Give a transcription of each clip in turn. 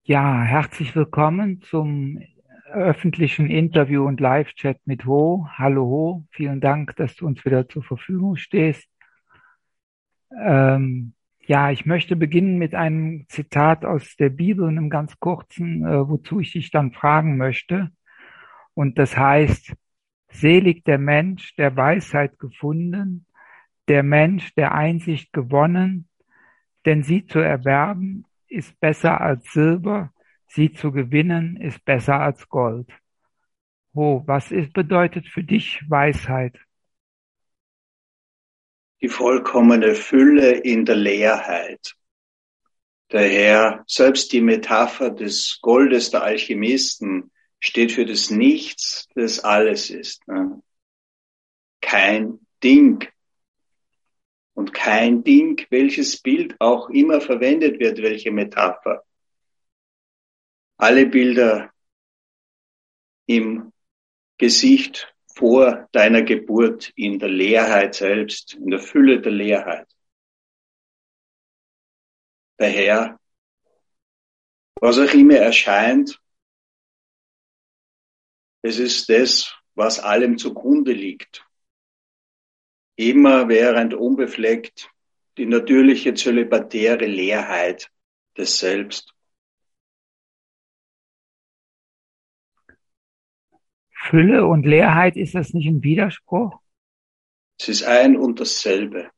Ja, herzlich willkommen zum öffentlichen Interview und Live-Chat mit Ho. Hallo Ho, vielen Dank, dass du uns wieder zur Verfügung stehst. Ähm, ja, ich möchte beginnen mit einem Zitat aus der Bibel, einem ganz kurzen, wozu ich dich dann fragen möchte. Und das heißt, selig der Mensch, der Weisheit gefunden, der Mensch, der Einsicht gewonnen, denn sie zu erwerben ist besser als Silber, sie zu gewinnen ist besser als Gold. Oh, bedeutet für dich Weisheit? Die vollkommene Fülle in der Leerheit. Daher, selbst die Metapher des Goldes der Alchemisten steht für das Nichts, das alles ist. Kein Ding. Und kein Ding, welches Bild auch immer verwendet wird, welche Metapher. Alle Bilder im Gesicht vor deiner Geburt, in der Leerheit selbst, in der Fülle der Leerheit. Daher, was auch immer erscheint, es ist das, was allem zugrunde liegt. Immer während unbefleckt die natürliche zölibatäre Leerheit des Selbst. Fülle und Leerheit, ist das nicht ein Widerspruch? Es ist ein und dasselbe.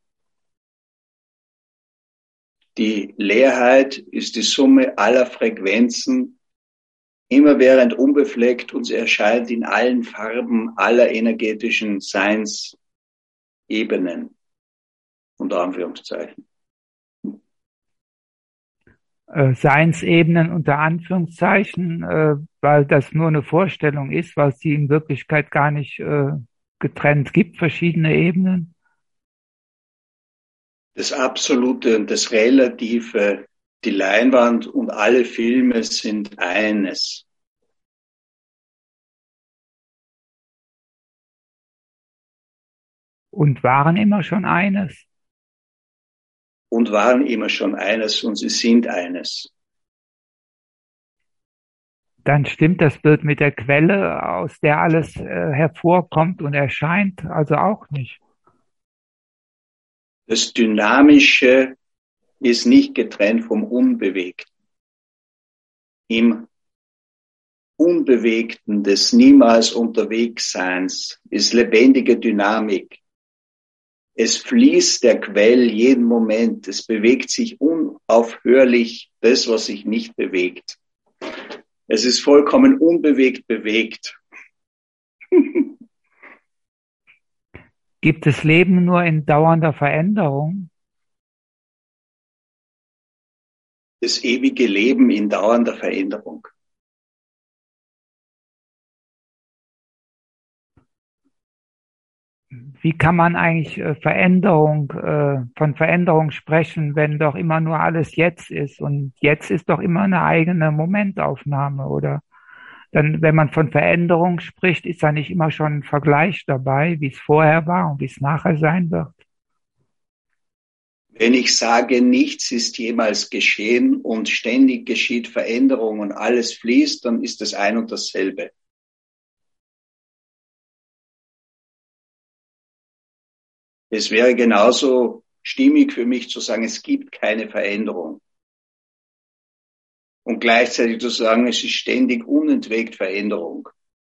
Die Leerheit ist die Summe aller Frequenzen, immer während unbefleckt uns erscheint in allen Farben aller energetischen Seinsebenen, unter Anführungszeichen. Seinsebenen unter Anführungszeichen, weil das nur eine Vorstellung ist, weil es die in Wirklichkeit gar nicht getrennt gibt, verschiedene Ebenen. Das Absolute und das Relative, die Leinwand und alle Filme sind eines. Und waren immer schon eines. Und waren immer schon eines und sie sind eines. Dann stimmt das Bild mit der Quelle, aus der alles hervorkommt und erscheint, also auch nicht. Das Dynamische ist nicht getrennt vom Unbewegten. Im Unbewegten des niemals Unterwegsseins ist lebendige Dynamik. Es fließt der Quell jeden Moment. Es bewegt sich unaufhörlich das, was sich nicht bewegt. Es ist vollkommen unbewegt bewegt. Gibt es Leben nur in dauernder Veränderung? Das ewige Leben in dauernder Veränderung. Wie kann man eigentlich von Veränderung sprechen, wenn doch immer nur alles jetzt ist? Und jetzt ist doch immer eine eigene Momentaufnahme, oder? Dann, wenn man von Veränderung spricht, ist da nicht immer schon ein Vergleich dabei, wie es vorher war und wie es nachher sein wird? Wenn ich sage, nichts ist jemals geschehen und ständig geschieht Veränderung und alles fließt, dann ist es ein und dasselbe. Es wäre genauso stimmig für mich zu sagen, es gibt keine Veränderung. Und gleichzeitig zu sagen, es ist ständig unentwegt Veränderung.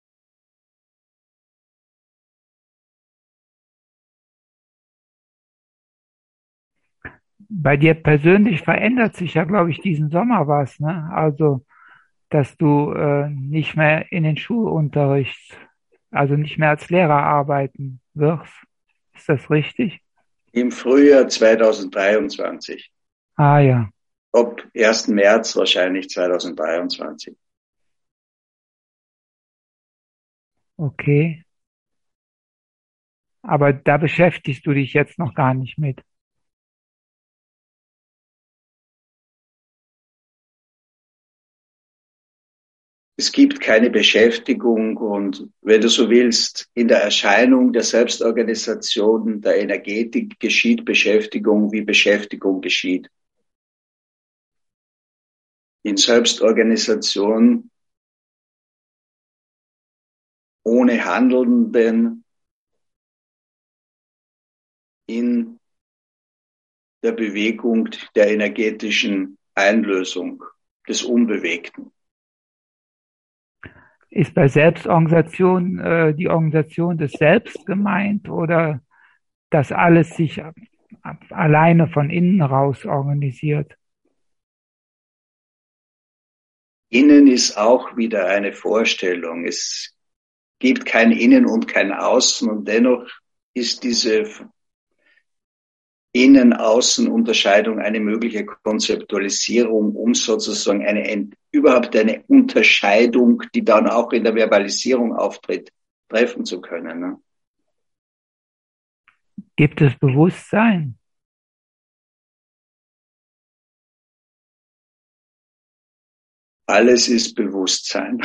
Bei dir persönlich verändert sich ja, glaube ich, diesen Sommer was, ne? Also, dass du nicht mehr in den Schulunterricht, also nicht mehr als Lehrer arbeiten wirst. Ist das richtig? Im Frühjahr 2023. Ah ja, Ab 1. März wahrscheinlich 2023. okay. Aber da beschäftigst du dich jetzt noch gar nicht mit. Es gibt keine Beschäftigung und wenn du so willst, in der Erscheinung der Selbstorganisation, der Energetik geschieht Beschäftigung, wie Beschäftigung geschieht. in Selbstorganisation ohne Handelnden in der Bewegung der energetischen Einlösung des Unbewegten. Ist bei Selbstorganisation die Organisation des Selbst gemeint oder dass alles sich alleine von innen raus organisiert? Innen ist auch wieder eine Vorstellung. Es gibt kein Innen und kein Außen und dennoch ist diese Innen-Außen-Unterscheidung eine mögliche Konzeptualisierung, um sozusagen überhaupt eine Unterscheidung, die dann auch in der Verbalisierung auftritt, treffen zu können. Ne? Gibt es Bewusstsein? Alles ist Bewusstsein.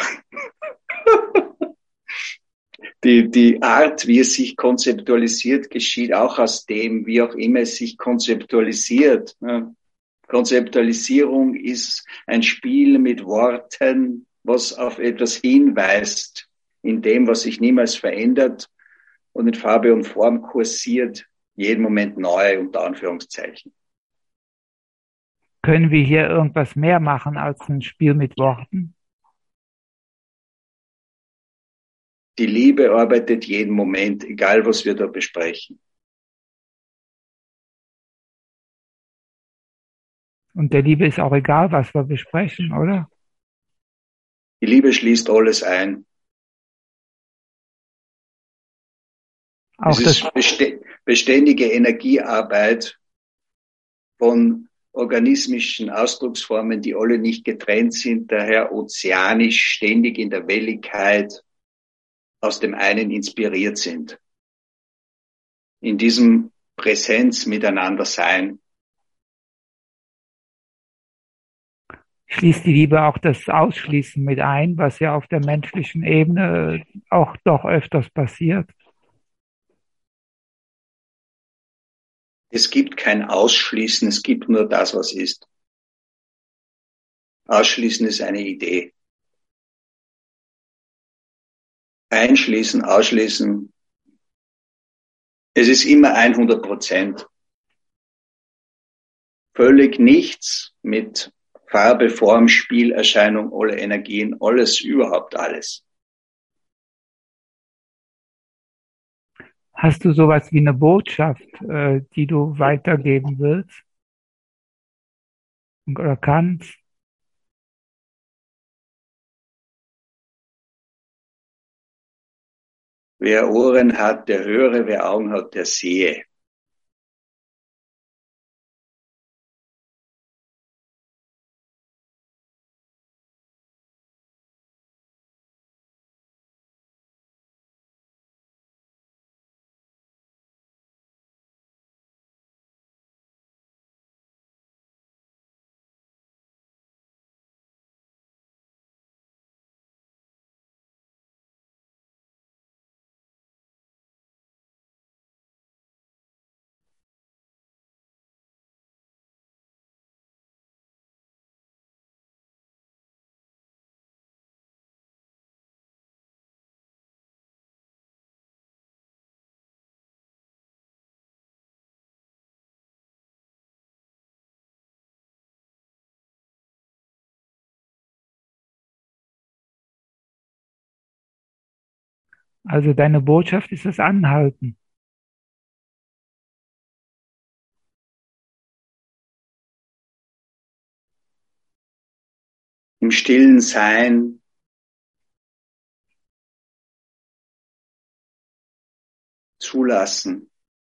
Die Art, wie es sich konzeptualisiert, geschieht auch aus dem, wie auch immer es sich konzeptualisiert. Konzeptualisierung ist ein Spiel mit Worten, was auf etwas hinweist, in dem, was sich niemals verändert und in Farbe und Form kursiert, jeden Moment neu, unter Anführungszeichen. Können wir hier irgendwas mehr machen als ein Spiel mit Worten? Die Liebe arbeitet jeden Moment, egal was wir da besprechen. Und der Liebe ist auch egal, was wir besprechen, oder? Die Liebe schließt alles ein. Auch es ist beständige Energiearbeit von organismischen Ausdrucksformen, die alle nicht getrennt sind, daher ozeanisch, ständig in der Welligkeit, aus dem einen inspiriert sind. In diesem Präsenz miteinander sein. Schließt die Liebe auch das Ausschließen mit ein, was ja auf der menschlichen Ebene auch doch öfters passiert? Es gibt kein Ausschließen, es gibt nur das, was ist. Ausschließen ist eine Idee. Einschließen, ausschließen. Es ist immer 100%. Völlig nichts mit Farbe, Form, Spiel, Erscheinung, alle Energien, alles, überhaupt alles. Hast du sowas wie eine Botschaft, die du weitergeben willst oder kannst? Wer Ohren hat, der höre, wer Augen hat, der sehe. Also deine Botschaft ist das Anhalten. Im stillen Sein, zulassen.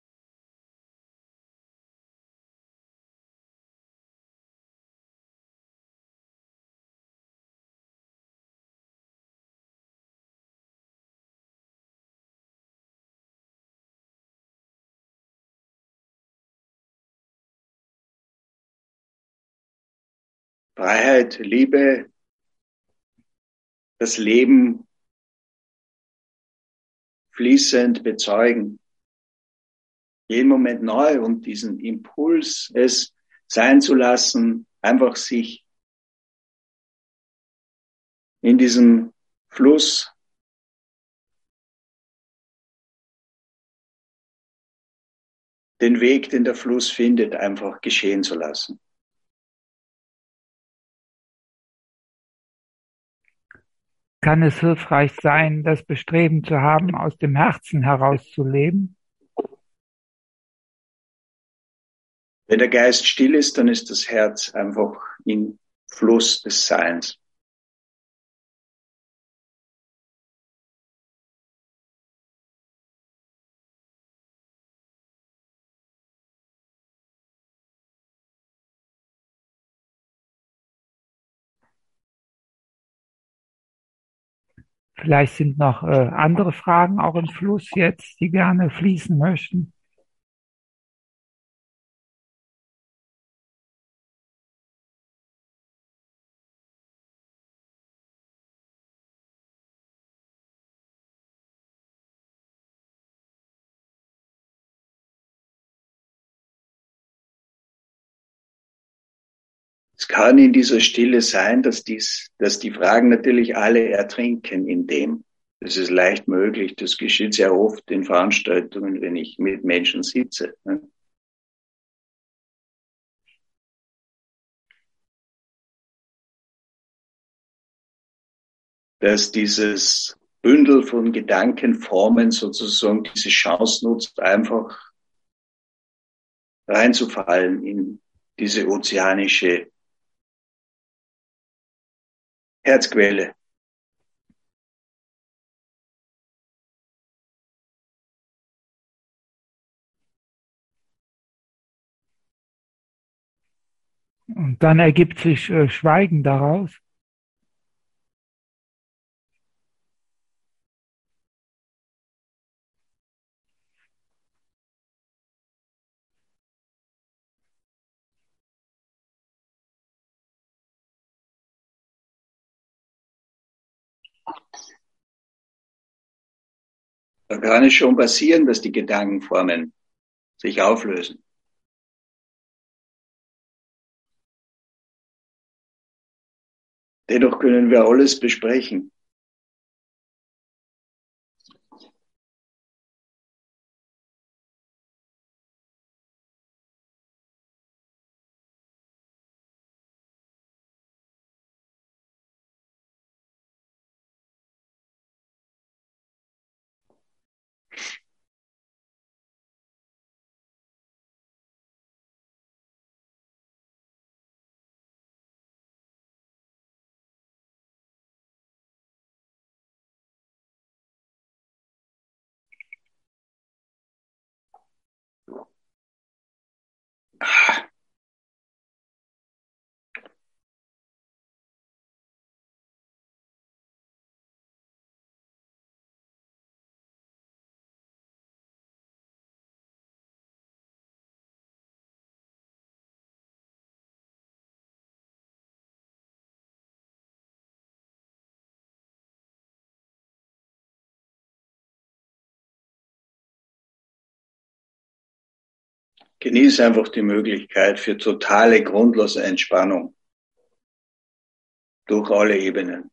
Freiheit, Liebe, das Leben fließend bezeugen. Jeden Moment neu und diesen Impuls, es sein zu lassen, einfach sich in diesem Fluss den Weg, den der Fluss findet, einfach geschehen zu lassen. Kann es hilfreich sein, das Bestreben zu haben, aus dem Herzen heraus zu leben? Wenn der Geist still ist, dann ist das Herz einfach im Fluss des Seins. Vielleicht sind noch andere Fragen auch im Fluss jetzt, die gerne fließen möchten. Es kann in dieser Stille sein, dass die Fragen natürlich alle ertrinken in dem. Das ist leicht möglich. Das geschieht sehr oft in Veranstaltungen, wenn ich mit Menschen sitze. Dass dieses Bündel von Gedankenformen sozusagen diese Chance nutzt, einfach reinzufallen in diese ozeanische Herzquelle. Und dann ergibt sich Schweigen daraus. Da kann es schon passieren, dass die Gedankenformen sich auflösen. Dennoch können wir alles besprechen. Genieße einfach die Möglichkeit für totale, grundlose Entspannung durch alle Ebenen.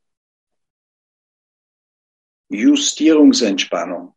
Justierungsentspannung.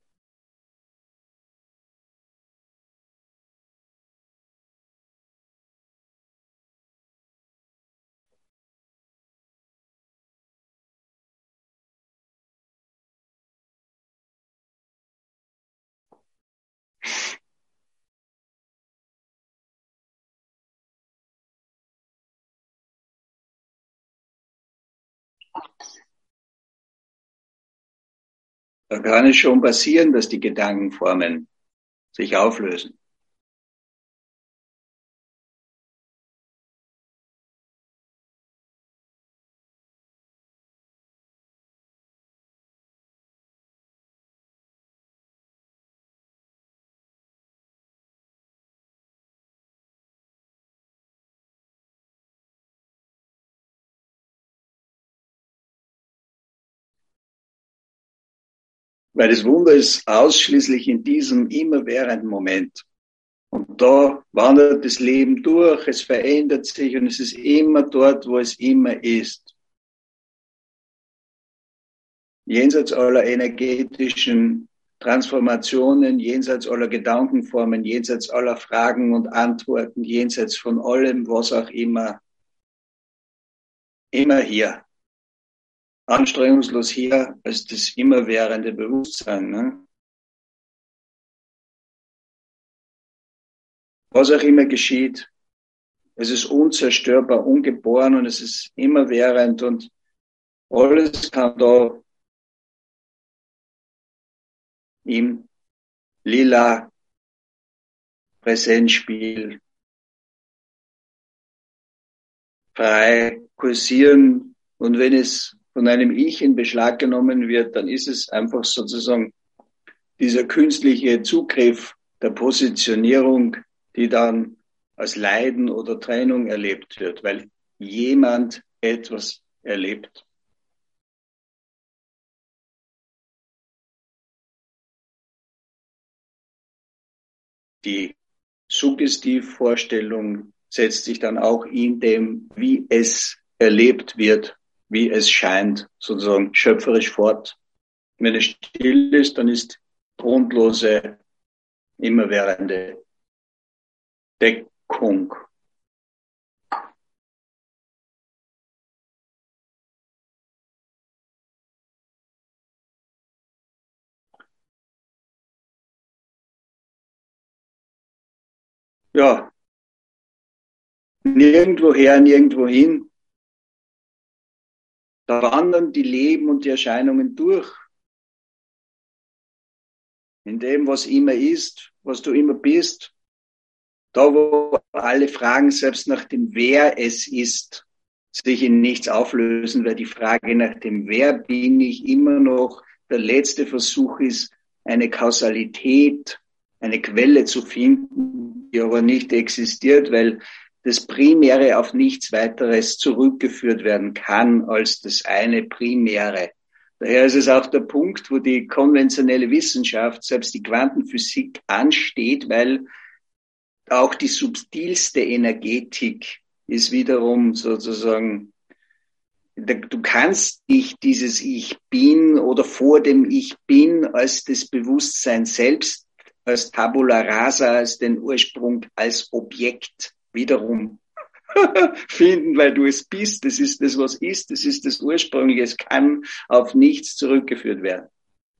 Da kann es schon passieren, dass die Gedankenformen sich auflösen. Weil das Wunder ist ausschließlich in diesem immerwährenden Moment. Und da wandert das Leben durch, es verändert sich und es ist immer dort, wo es immer ist. jenseits aller energetischen Transformationen, jenseits aller Gedankenformen, jenseits aller Fragen und Antworten, jenseits von allem, was auch immer hier. Anstrengungslos hier als das immerwährende Bewusstsein. Ne? Was auch immer geschieht, es ist unzerstörbar, ungeboren und es ist immerwährend und alles kann da im lila Präsenzspiel frei kursieren. Und wenn es von einem Ich in Beschlag genommen wird, dann ist es einfach sozusagen dieser künstliche Zugriff der Positionierung, die dann als Leiden oder Trennung erlebt wird, weil jemand etwas erlebt. Die Suggestivvorstellung setzt sich dann auch in dem, wie es erlebt wird, wie es scheint, sozusagen schöpferisch fort. Wenn es still ist, dann ist grundlose, immerwährende Deckung. Ja, nirgendwoher, nirgendwohin. Da wandern die Leben und die Erscheinungen durch. In dem, was immer ist, was du immer bist. Da, wo alle Fragen, selbst nach dem Wer es ist, sich in nichts auflösen, weil die Frage nach dem Wer bin ich immer noch der letzte Versuch ist, eine Kausalität, eine Quelle zu finden, die aber nicht existiert, weil das Primäre auf nichts weiteres zurückgeführt werden kann als das eine Primäre. Daher ist es auch der Punkt, wo die konventionelle Wissenschaft, selbst die Quantenphysik, ansteht, weil auch die subtilste Energetik ist wiederum sozusagen, du kannst nicht dieses Ich Bin oder vor dem Ich Bin als das Bewusstsein selbst, als Tabula Rasa, als den Ursprung, als Objekt wiederum finden, weil du es bist. Das ist das, was ist. Das ist das Ursprüngliche. Es kann auf nichts zurückgeführt werden.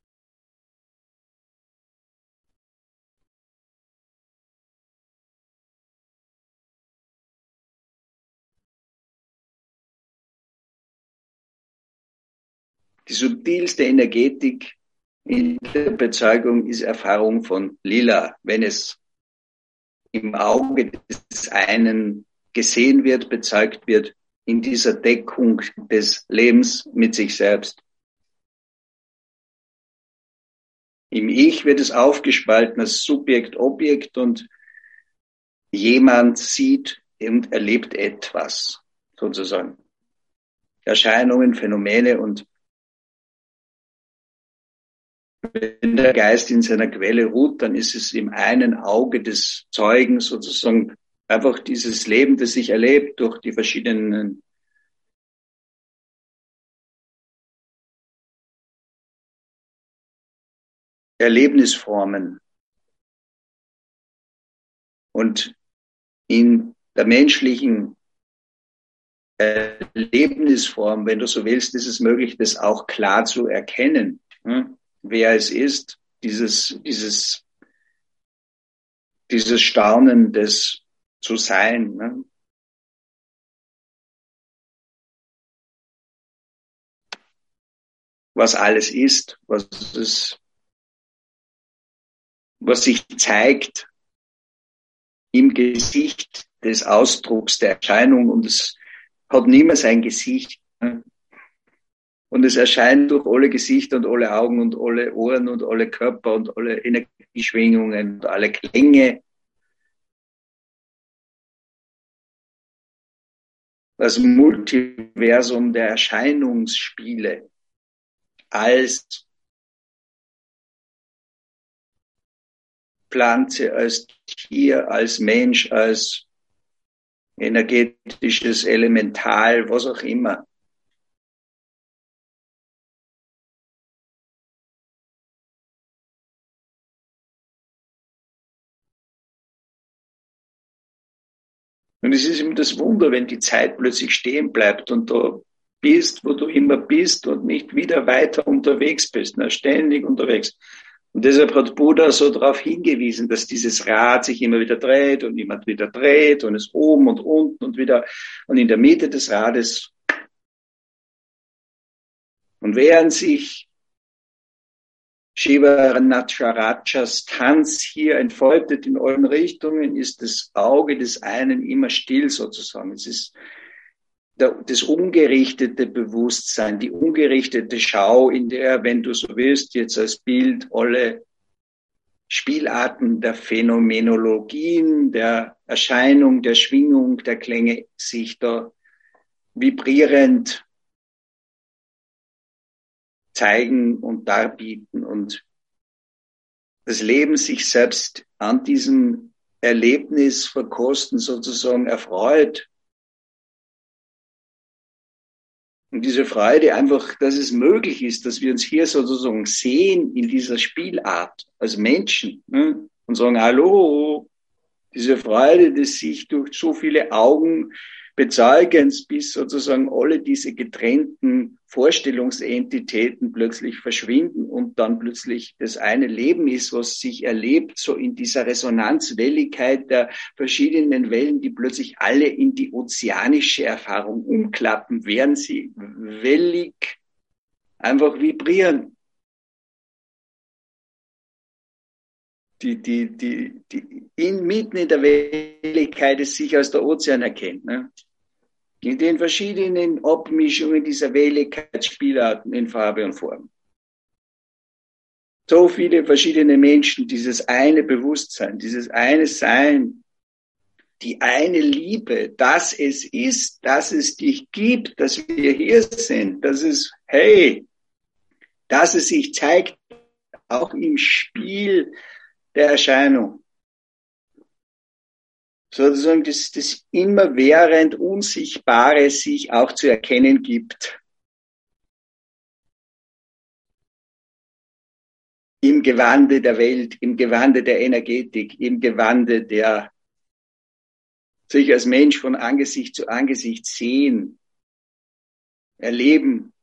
Die subtilste Energetik in der Bezeugung ist Erfahrung von Lila. Wenn es im Auge des einen gesehen wird, bezeugt wird, in dieser Deckung des Lebens mit sich selbst. Im Ich wird es aufgespalten als Subjekt, Objekt und jemand sieht und erlebt etwas, sozusagen. Erscheinungen, Phänomene und wenn der Geist in seiner Quelle ruht, dann ist es im einen Auge des Zeugen sozusagen einfach dieses Leben, das sich erlebt durch die verschiedenen Erlebnisformen. Und in der menschlichen Erlebnisform, wenn du so willst, ist es möglich, das auch klar zu erkennen, wer es ist, dieses Staunen des zu sein. Ne? Was alles ist, was sich zeigt im Gesicht des Ausdrucks der Erscheinung und es hat niemals ein Gesicht. Ne? Und es erscheint durch alle Gesichter und alle Augen und alle Ohren und alle Körper und alle Energieschwingungen und alle Klänge. Das Multiversum der Erscheinungsspiele als Pflanze, als Tier, als Mensch, als energetisches Elemental, was auch immer. Und es ist eben das Wunder, wenn die Zeit plötzlich stehen bleibt und du bist, wo du immer bist und nicht wieder weiter unterwegs bist, ne, ständig unterwegs. Und deshalb hat Buddha so darauf hingewiesen, dass dieses Rad sich immer wieder dreht und immer wieder dreht und es oben und unten und wieder und in der Mitte des Rades. Und während sich Shiva Natarajas Tanz hier entfaltet in allen Richtungen, ist das Auge des einen immer still sozusagen. Es ist das ungerichtete Bewusstsein, die ungerichtete Schau, in der, wenn du so willst, jetzt als Bild alle Spielarten der Phänomenologien, der Erscheinung, der Schwingung, der Klänge sich da vibrierend zeigen und darbieten und das Leben sich selbst an diesem Erlebnis verkosten, sozusagen erfreut. Und diese Freude einfach, dass es möglich ist, dass wir uns hier sozusagen sehen in dieser Spielart als Menschen, ne? Und sagen, hallo, diese Freude des sich durch so viele Augen Bezeugens, bis sozusagen alle diese getrennten Vorstellungsentitäten plötzlich verschwinden und dann plötzlich das eine Leben ist, was sich erlebt, so in dieser Resonanzwelligkeit der verschiedenen Wellen, die plötzlich alle in die ozeanische Erfahrung umklappen, während sie wellig einfach vibrieren. Mitten in der Welligkeit es sich als der Ozean erkennt. Ne? In den verschiedenen Abmischungen dieser Welligkeitsspielarten in Farbe und Form. So viele verschiedene Menschen, dieses eine Bewusstsein, dieses eine Sein, die eine Liebe, dass es ist, dass es dich gibt, dass wir hier sind, dass es, hey, dass es sich zeigt, auch im Spiel der Erscheinung. Sozusagen das immerwährend Unsichtbare sich auch zu erkennen gibt. Im Gewande der Welt, im Gewande der Energetik, im Gewande der sich als Mensch von Angesicht zu Angesicht sehen, erleben.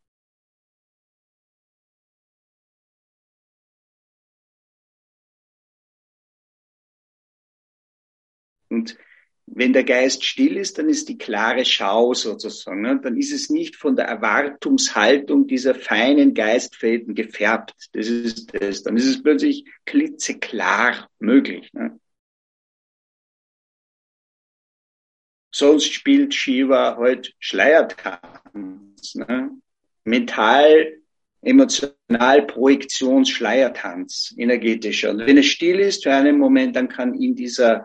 Und wenn der Geist still ist, dann ist die klare Schau sozusagen. Ne? Dann ist es nicht von der Erwartungshaltung dieser feinen Geistfäden gefärbt. Das ist das. Dann ist es plötzlich klitzeklar möglich. Ne? Sonst spielt Shiva halt Schleiertanz. Ne? Mental, emotional, Projektionsschleiertanz, energetischer. Und wenn es still ist für einen Moment, dann kann in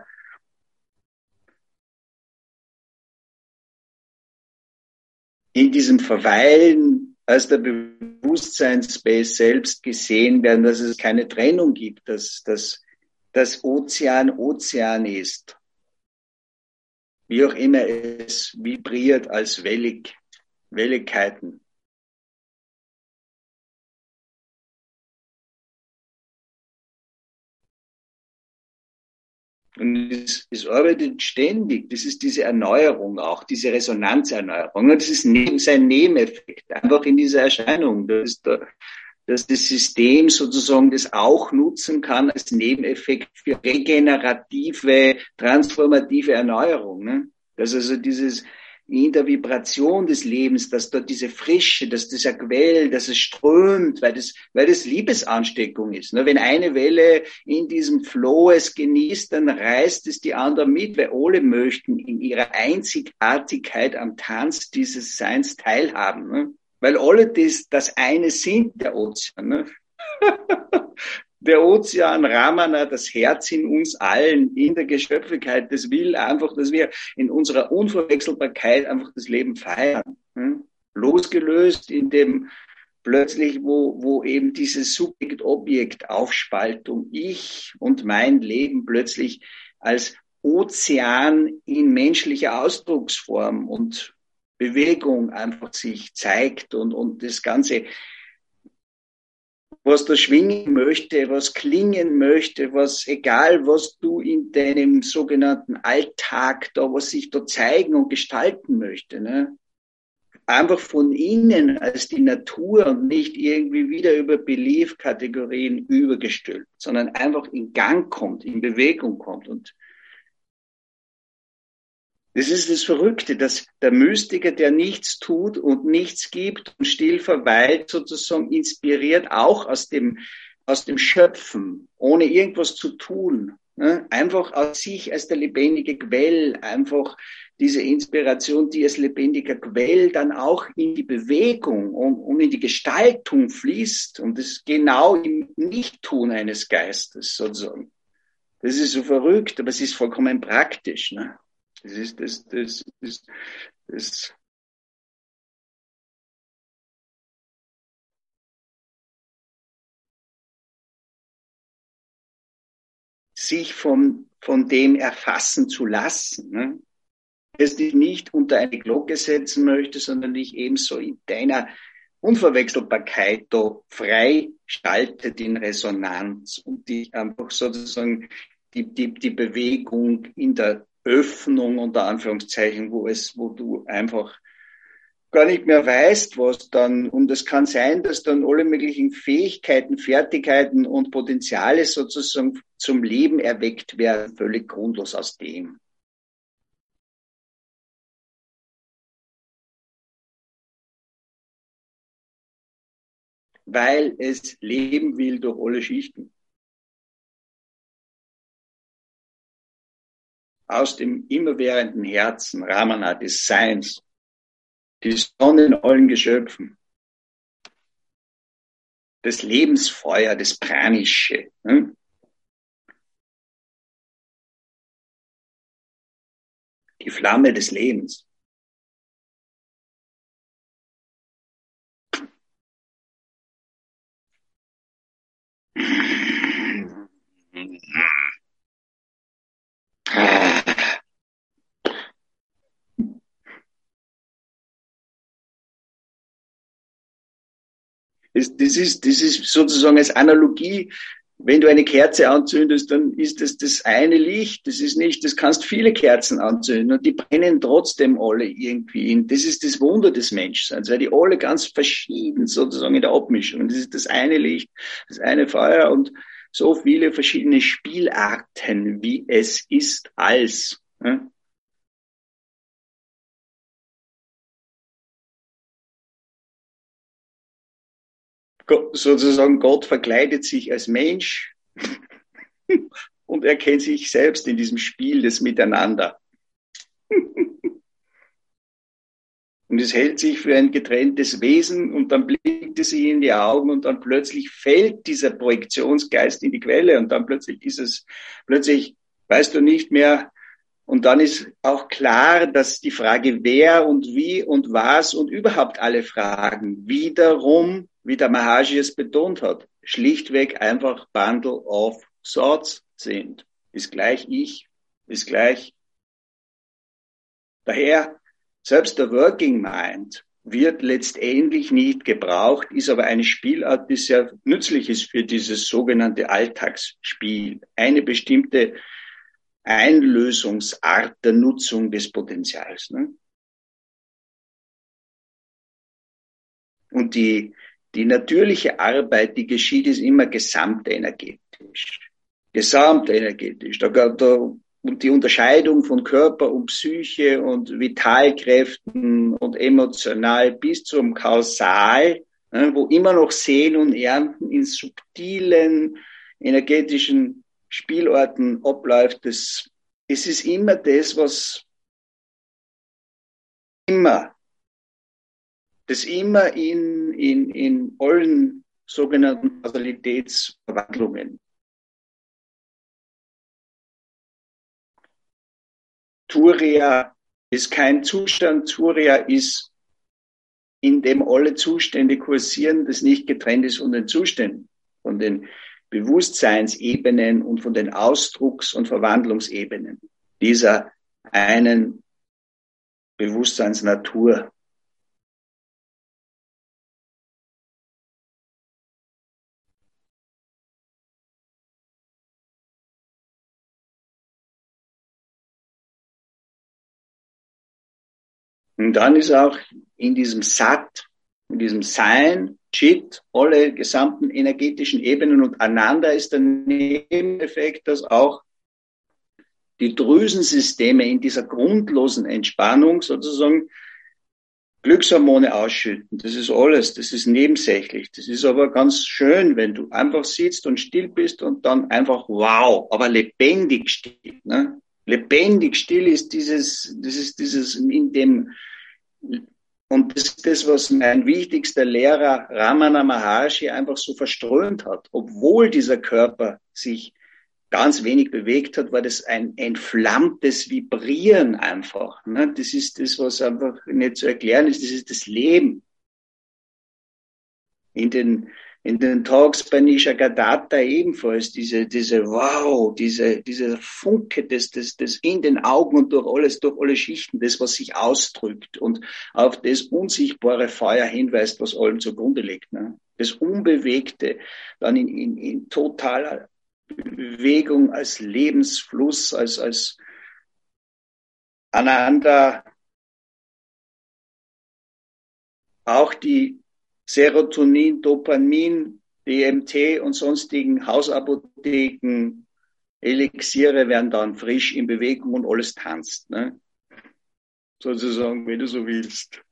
diesem Verweilen als der Bewusstseinsspace selbst gesehen werden, dass es keine Trennung gibt, dass das Ozean ist. Wie auch immer es vibriert als Welligkeiten. Und es arbeitet ständig. Das ist diese Erneuerung auch, diese Resonanzerneuerung. Und das ist sein Nebeneffekt, einfach in dieser Erscheinung. Dass das System sozusagen das auch nutzen kann als Nebeneffekt für regenerative, transformative Erneuerung. Ne? Dass also dieses in der Vibration des Lebens, dass dort diese Frische, dass dieser Quell, dass es strömt, weil das Liebesansteckung ist. Wenn eine Welle in diesem Flow es genießt, dann reißt es die anderen mit, weil alle möchten in ihrer Einzigartigkeit am Tanz dieses Seins teilhaben. Weil alle das eine sind, der Ozean. Der Ozean, Ramana, das Herz in uns allen, in der Geschöpflichkeit, das will einfach, dass wir in unserer Unverwechselbarkeit einfach das Leben feiern. Losgelöst in dem plötzlich, wo eben diese Subjekt-Objekt-Aufspaltung, ich und mein Leben plötzlich als Ozean in menschlicher Ausdrucksform und Bewegung einfach sich zeigt und das Ganze was da schwingen möchte, was klingen möchte, was, egal was du in deinem sogenannten Alltag da, was sich da zeigen und gestalten möchte, ne? Einfach von innen als die Natur und nicht irgendwie wieder über Belief-Kategorien übergestülpt, sondern einfach in Gang kommt, in Bewegung kommt. Und das ist das Verrückte, dass der Mystiker, der nichts tut und nichts gibt und still verweilt, sozusagen inspiriert auch aus dem Schöpfen, ohne irgendwas zu tun, ne? Einfach aus sich als der lebendige Quell, einfach diese Inspiration, die als lebendiger Quell dann auch in die Bewegung und in die Gestaltung fließt und das genau im Nichttun eines Geistes sozusagen. Das ist so verrückt, aber es ist vollkommen praktisch, ne? Das ist das sich von dem erfassen zu lassen, ne? Dass dich nicht unter eine Glocke setzen möchte, sondern dich ebenso in deiner Unverwechselbarkeit da frei schaltet in Resonanz und dich einfach sozusagen die Bewegung in der Öffnung unter Anführungszeichen, wo du einfach gar nicht mehr weißt, was dann, und es kann sein, dass dann alle möglichen Fähigkeiten, Fertigkeiten und Potenziale sozusagen zum Leben erweckt werden, völlig grundlos aus dem. Weil es leben will durch alle Schichten. Aus dem immerwährenden Herzen, Ramana, des Seins, die Sonne in allen Geschöpfen, das Lebensfeuer, das Pranische, ne? Die Flamme des Lebens. Das ist sozusagen als Analogie, wenn du eine Kerze anzündest, dann ist das eine Licht. Das ist nicht, das kannst viele Kerzen anzünden und die brennen trotzdem alle irgendwie. Das ist das Wunder des Menschseins, weil die alle ganz verschieden sozusagen in der Abmischung. Das ist das eine Licht, das eine Feuer und so viele verschiedene Spielarten, wie es ist als. Ja? Sozusagen Gott verkleidet sich als Mensch und erkennt sich selbst in diesem Spiel des Miteinander. Und es hält sich für ein getrenntes Wesen und dann blickt es sich in die Augen und dann plötzlich fällt dieser Projektionsgeist in die Quelle und dann plötzlich weißt du nicht mehr. Und dann ist auch klar, dass die Frage wer und wie und was und überhaupt alle Fragen wiederum, wie der Maharaji es betont hat, schlichtweg einfach Bundle of Thoughts sind. Ist gleich ich, ist gleich. Daher, selbst der Working Mind wird letztendlich nicht gebraucht, ist aber eine Spielart, die sehr nützlich ist für dieses sogenannte Alltagsspiel. Eine bestimmte Einlösungsart der Nutzung des Potenzials. Ne? Und die natürliche Arbeit, die geschieht, ist immer gesamtenergetisch. Gesamtenergetisch. Und die Unterscheidung von Körper und Psyche und Vitalkräften und emotional bis zum Kausal, ne, wo immer noch Sehen und Ernten in subtilen energetischen Spielorten abläuft, es ist immer das, was immer, das immer in allen sogenannten Kausalitätsverwandlungen. Turiya ist kein Zustand, Turiya ist, in dem alle Zustände kursieren, das nicht getrennt ist von den Zuständen, von den Bewusstseinsebenen und von den Ausdrucks- und Verwandlungsebenen dieser einen Bewusstseinsnatur. Und dann ist auch in diesem Sat, in diesem Sein, Chit, alle gesamten energetischen Ebenen und Ananda ist der Nebeneffekt, dass auch die Drüsensysteme in dieser grundlosen Entspannung sozusagen Glückshormone ausschütten. Das ist alles, das ist nebensächlich. Das ist aber ganz schön, wenn du einfach sitzt und still bist und dann einfach wow, aber lebendig still. Ne? Lebendig still ist dieses in dem, und das ist das, was mein wichtigster Lehrer Ramana Maharshi einfach so verströmt hat. Obwohl dieser Körper sich ganz wenig bewegt hat, war das ein entflammtes Vibrieren einfach. Ne? Das ist das, was einfach nicht zu erklären ist. Das ist das Leben. In den Talks bei Nisargadatta ebenfalls diese Wow, dieser Funke, das in den Augen und durch alle Schichten, das, was sich ausdrückt und auf das unsichtbare Feuer hinweist, was allem zugrunde liegt. Ne? Das Unbewegte, dann in totaler Bewegung, als Lebensfluss, als aneinander auch die Serotonin, Dopamin, DMT und sonstigen Hausapotheken, Elixiere werden dann frisch in Bewegung und alles tanzt. Ne? Sozusagen, wenn du so willst.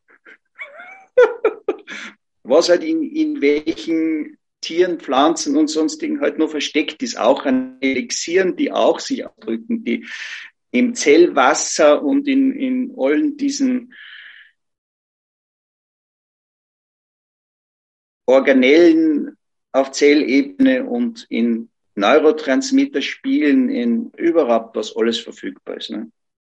Was halt in welchen Tieren, Pflanzen und sonstigen halt noch versteckt ist, auch an Elixieren, die auch sich ausdrücken, die im Zellwasser und in allen diesen Organellen auf Zellebene und in Neurotransmitter spielen, in überhaupt, was alles verfügbar ist. Ne?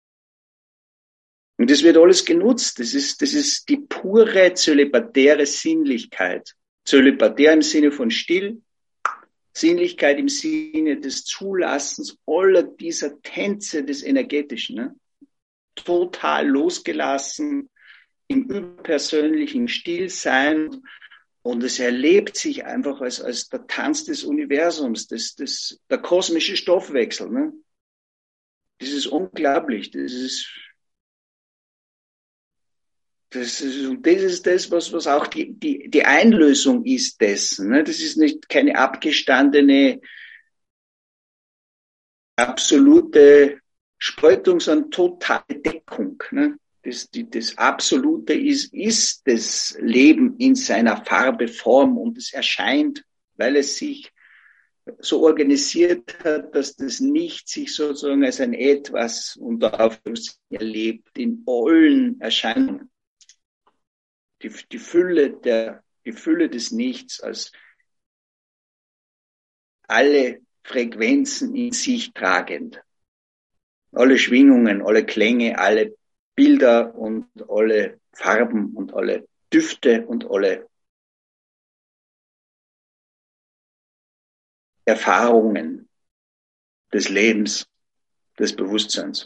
Und das wird alles genutzt. Das ist die pure zölibatäre Sinnlichkeit. Zölibatär im Sinne von still, Sinnlichkeit im Sinne des Zulassens aller dieser Tänze des Energetischen. Ne? Total losgelassen, im überpersönlichen Stillsein. Und es erlebt sich einfach als der Tanz des Universums, der kosmische Stoffwechsel. Ne? Das ist unglaublich. Das ist das, was auch die Einlösung ist dessen. Ne? Das ist nicht keine abgestandene, absolute Spaltung, sondern totale Deckung. Ne? Das Absolute ist das Leben in seiner Farbe, Form und es erscheint, weil es sich so organisiert hat, dass das Nicht sich sozusagen als ein Etwas unter Aufmerksamkeit erlebt in allen Erscheinungen. Die Fülle des Nichts als alle Frequenzen in sich tragend. Alle Schwingungen, alle Klänge, alle Bilder und alle Farben und alle Düfte und alle Erfahrungen des Lebens, des Bewusstseins.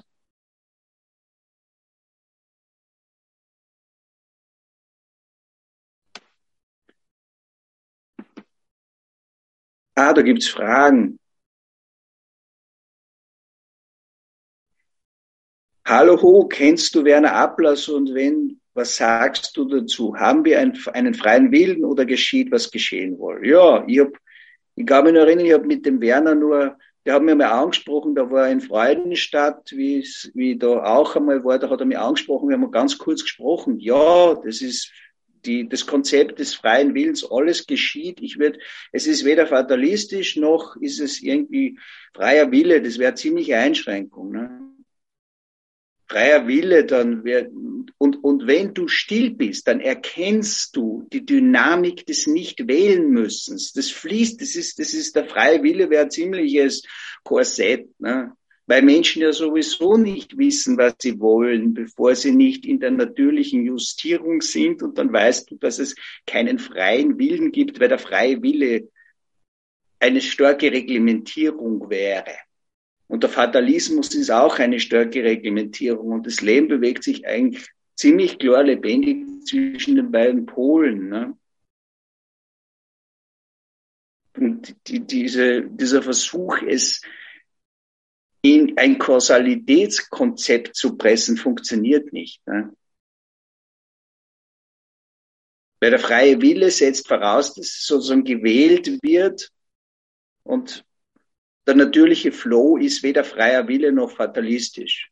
Da gibt's Fragen. Hallo Ho, kennst du Werner Ablass und wenn, was sagst du dazu? Haben wir einen freien Willen oder geschieht, was geschehen soll? Ja, ich kann mich noch erinnern, ich habe mit dem Werner der hat mir mal angesprochen, da war er in Freudenstadt, wie da auch einmal war, da hat er mich angesprochen, wir haben ganz kurz gesprochen. Ja, das ist das Konzept des freien Willens, alles geschieht. Es ist weder fatalistisch, noch ist es irgendwie freier Wille, das wäre ziemlich Einschränkung, ne? Freier Wille, und wenn du still bist, dann erkennst du die Dynamik des Nicht-Wählen-Müssens. Das fließt, das ist der freie Wille, wäre ein ziemliches Korsett, ne? Weil Menschen ja sowieso nicht wissen, was sie wollen, bevor sie nicht in der natürlichen Justierung sind, und dann weißt du, dass es keinen freien Willen gibt, weil der freie Wille eine starke Reglementierung wäre. Und der Fatalismus ist auch eine starke Reglementierung. Und das Leben bewegt sich eigentlich ziemlich klar lebendig zwischen den beiden Polen. Ne? Und dieser Versuch, es in ein Kausalitätskonzept zu pressen, funktioniert nicht. Ne? Weil der freie Wille setzt voraus, dass sozusagen gewählt wird und der natürliche Flow ist weder freier Wille noch fatalistisch.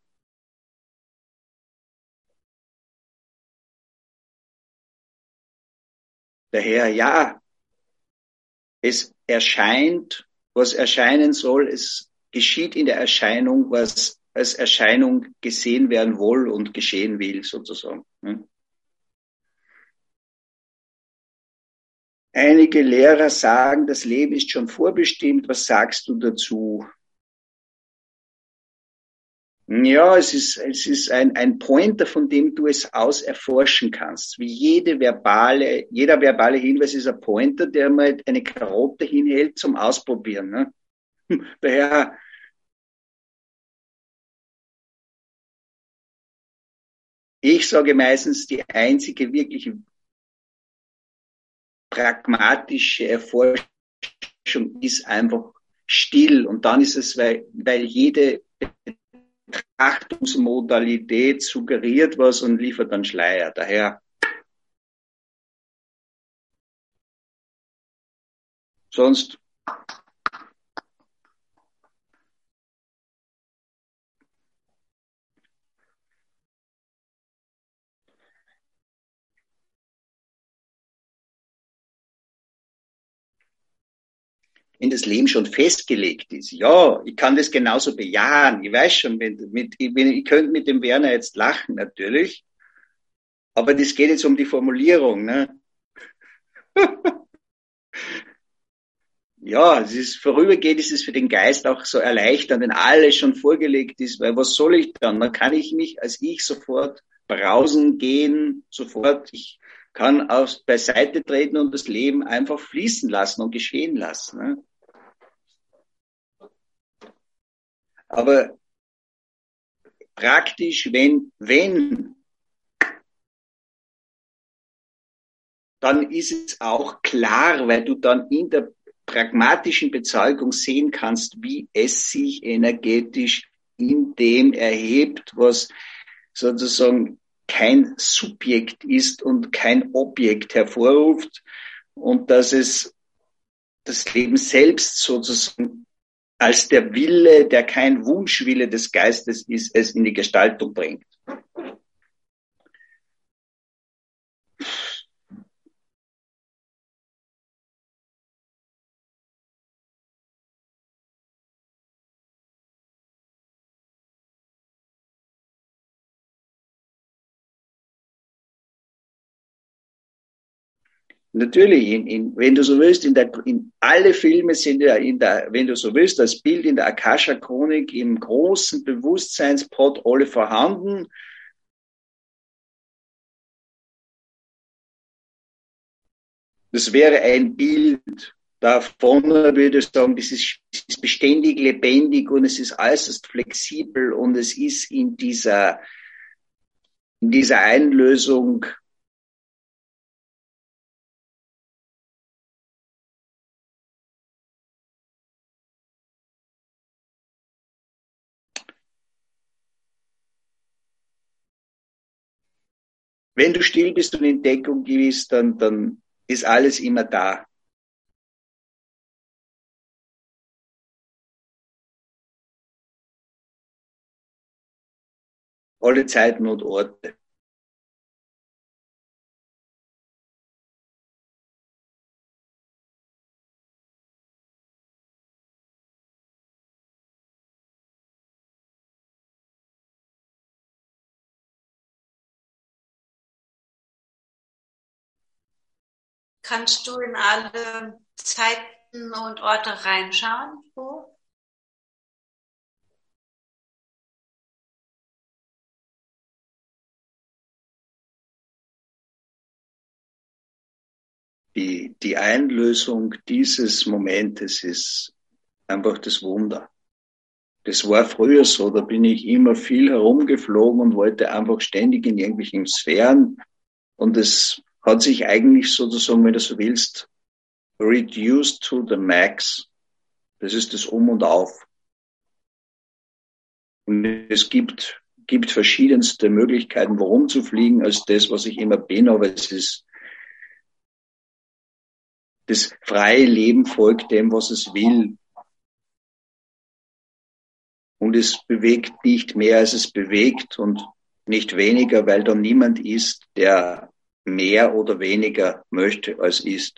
Daher, ja, es erscheint, was erscheinen soll, es geschieht in der Erscheinung, was als Erscheinung gesehen werden will und geschehen will, sozusagen. Einige Lehrer sagen, das Leben ist schon vorbestimmt. Was sagst du dazu? Ja, es ist ein Pointer, von dem du es aus erforschen kannst. Wie jeder verbale Hinweis ist ein Pointer, der mal eine Karotte hinhält zum Ausprobieren. Ne? Daher, ich sage meistens, die einzige wirkliche pragmatische Erforschung ist einfach still. Und dann ist es, weil jede Betrachtungsmodalität suggeriert was und liefert dann Schleier. Daher sonst wenn das Leben schon festgelegt ist. Ja, ich kann das genauso bejahen. Ich weiß schon, ich könnte mit dem Werner jetzt lachen, natürlich. Aber das geht jetzt um die Formulierung, ne? Ja, es ist vorübergehend, ist es für den Geist auch so erleichternd, wenn alles schon vorgelegt ist, weil was soll ich dann? Dann kann ich mich als ich sofort brausen gehen, sofort, ich kann beiseite treten und das Leben einfach fließen lassen und geschehen lassen. Ne? Aber praktisch, wenn, dann ist es auch klar, weil du dann in der pragmatischen Bezeugung sehen kannst, wie es sich energetisch in dem erhebt, was sozusagen kein Subjekt ist und kein Objekt hervorruft und dass es das Leben selbst sozusagen als der Wille, der kein Wunschwille des Geistes ist, es in die Gestaltung bringt. Natürlich, wenn du so willst, in alle Filme sind ja wenn du so willst, das Bild in der Akasha-Chronik im großen Bewusstseinspot alle vorhanden. Das wäre ein Bild davon, würde ich sagen, das ist beständig lebendig und es ist äußerst flexibel und es ist in dieser Einlösung wenn du still bist und in Deckung gehst, dann ist alles immer da. Alle Zeiten und Orte. Kannst du in alle Zeiten und Orte reinschauen? Wo? Die Einlösung dieses Momentes ist einfach das Wunder. Das war früher so, da bin ich immer viel herumgeflogen und wollte einfach ständig in irgendwelchen Sphären. Und es hat sich eigentlich sozusagen, wenn du so willst, reduced to the max. Das ist das Um und Auf. Und es gibt verschiedenste Möglichkeiten, warum zu fliegen, als das, was ich immer bin, aber es ist Das freie Leben folgt dem, was es will. Und es bewegt nicht mehr, als es bewegt und nicht weniger, weil da niemand ist, der mehr oder weniger möchte, als ist.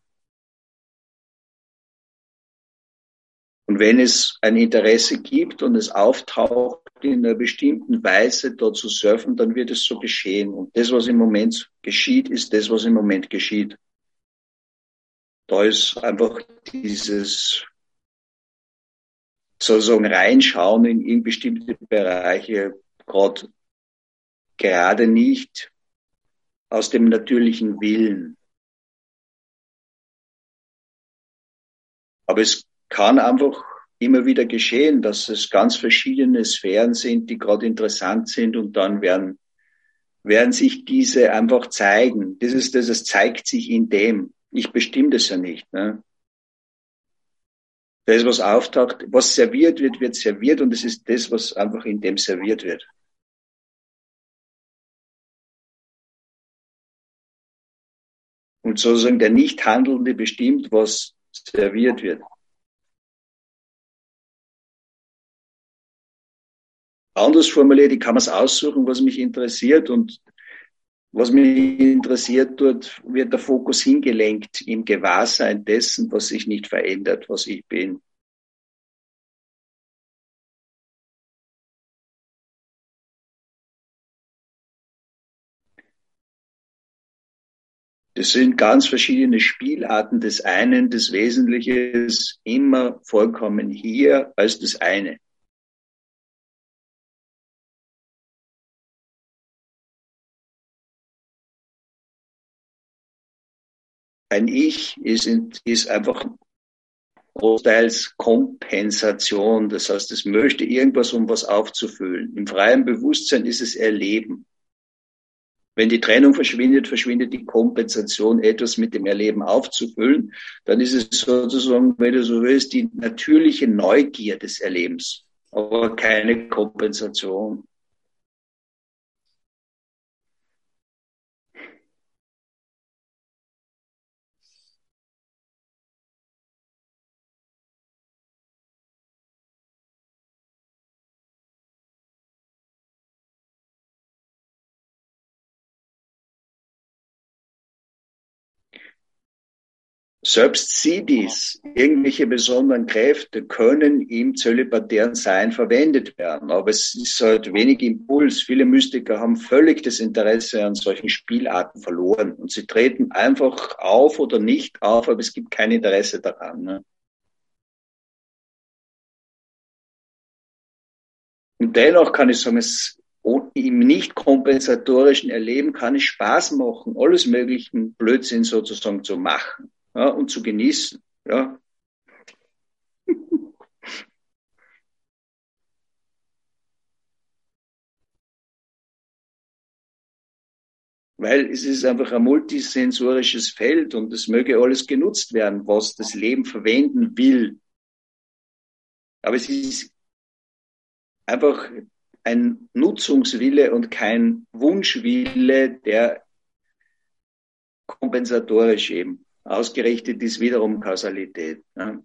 Und wenn es ein Interesse gibt und es auftaucht in einer bestimmten Weise da zu surfen, dann wird es so geschehen. Und das, was im Moment geschieht, ist das, was im Moment geschieht. Da ist einfach dieses sozusagen reinschauen in bestimmte Bereiche gerade nicht aus dem natürlichen Willen. Aber es kann einfach immer wieder geschehen, dass es ganz verschiedene Sphären sind, die gerade interessant sind und dann werden sich diese einfach zeigen. Das zeigt sich in dem. Ich bestimme das ja nicht. Ne? Das, was auftaucht, was serviert wird, wird serviert und es ist das, was einfach in dem serviert wird. Und sozusagen der Nichthandelnde bestimmt, was serviert wird. Anders formuliert, ich kann mir es aussuchen, was mich interessiert und was mich interessiert, dort wird der Fokus hingelenkt im Gewahrsein dessen, was sich nicht verändert, was ich bin. Das sind ganz verschiedene Spielarten des einen. Das Wesentliche ist immer vollkommen hier als das eine. Ein Ich ist einfach großteils Kompensation. Das heißt, es möchte irgendwas, um was aufzufüllen. Im freien Bewusstsein ist es Erleben. Wenn die Trennung verschwindet, verschwindet die Kompensation, etwas mit dem Erleben aufzufüllen. Dann ist es sozusagen, wenn du so willst, die natürliche Neugier des Erlebens, aber keine Kompensation. Selbst Siddhis, irgendwelche besonderen Kräfte, können im zölibatären Sein verwendet werden. Aber es ist halt wenig Impuls. Viele Mystiker haben völlig das Interesse an solchen Spielarten verloren. Und sie treten einfach auf oder nicht auf, aber es gibt kein Interesse daran. Ne? Und dennoch kann ich sagen, im nicht kompensatorischen Erleben kann es Spaß machen, alles möglichen Blödsinn sozusagen zu machen. Ja, und zu genießen. Ja. Weil es ist einfach ein multisensorisches Feld und es möge alles genutzt werden, was das Leben verwenden will. Aber es ist einfach ein Nutzungswille und kein Wunschwille, der kompensatorisch eben ausgerichtet ist, wiederum Kausalität. Ja.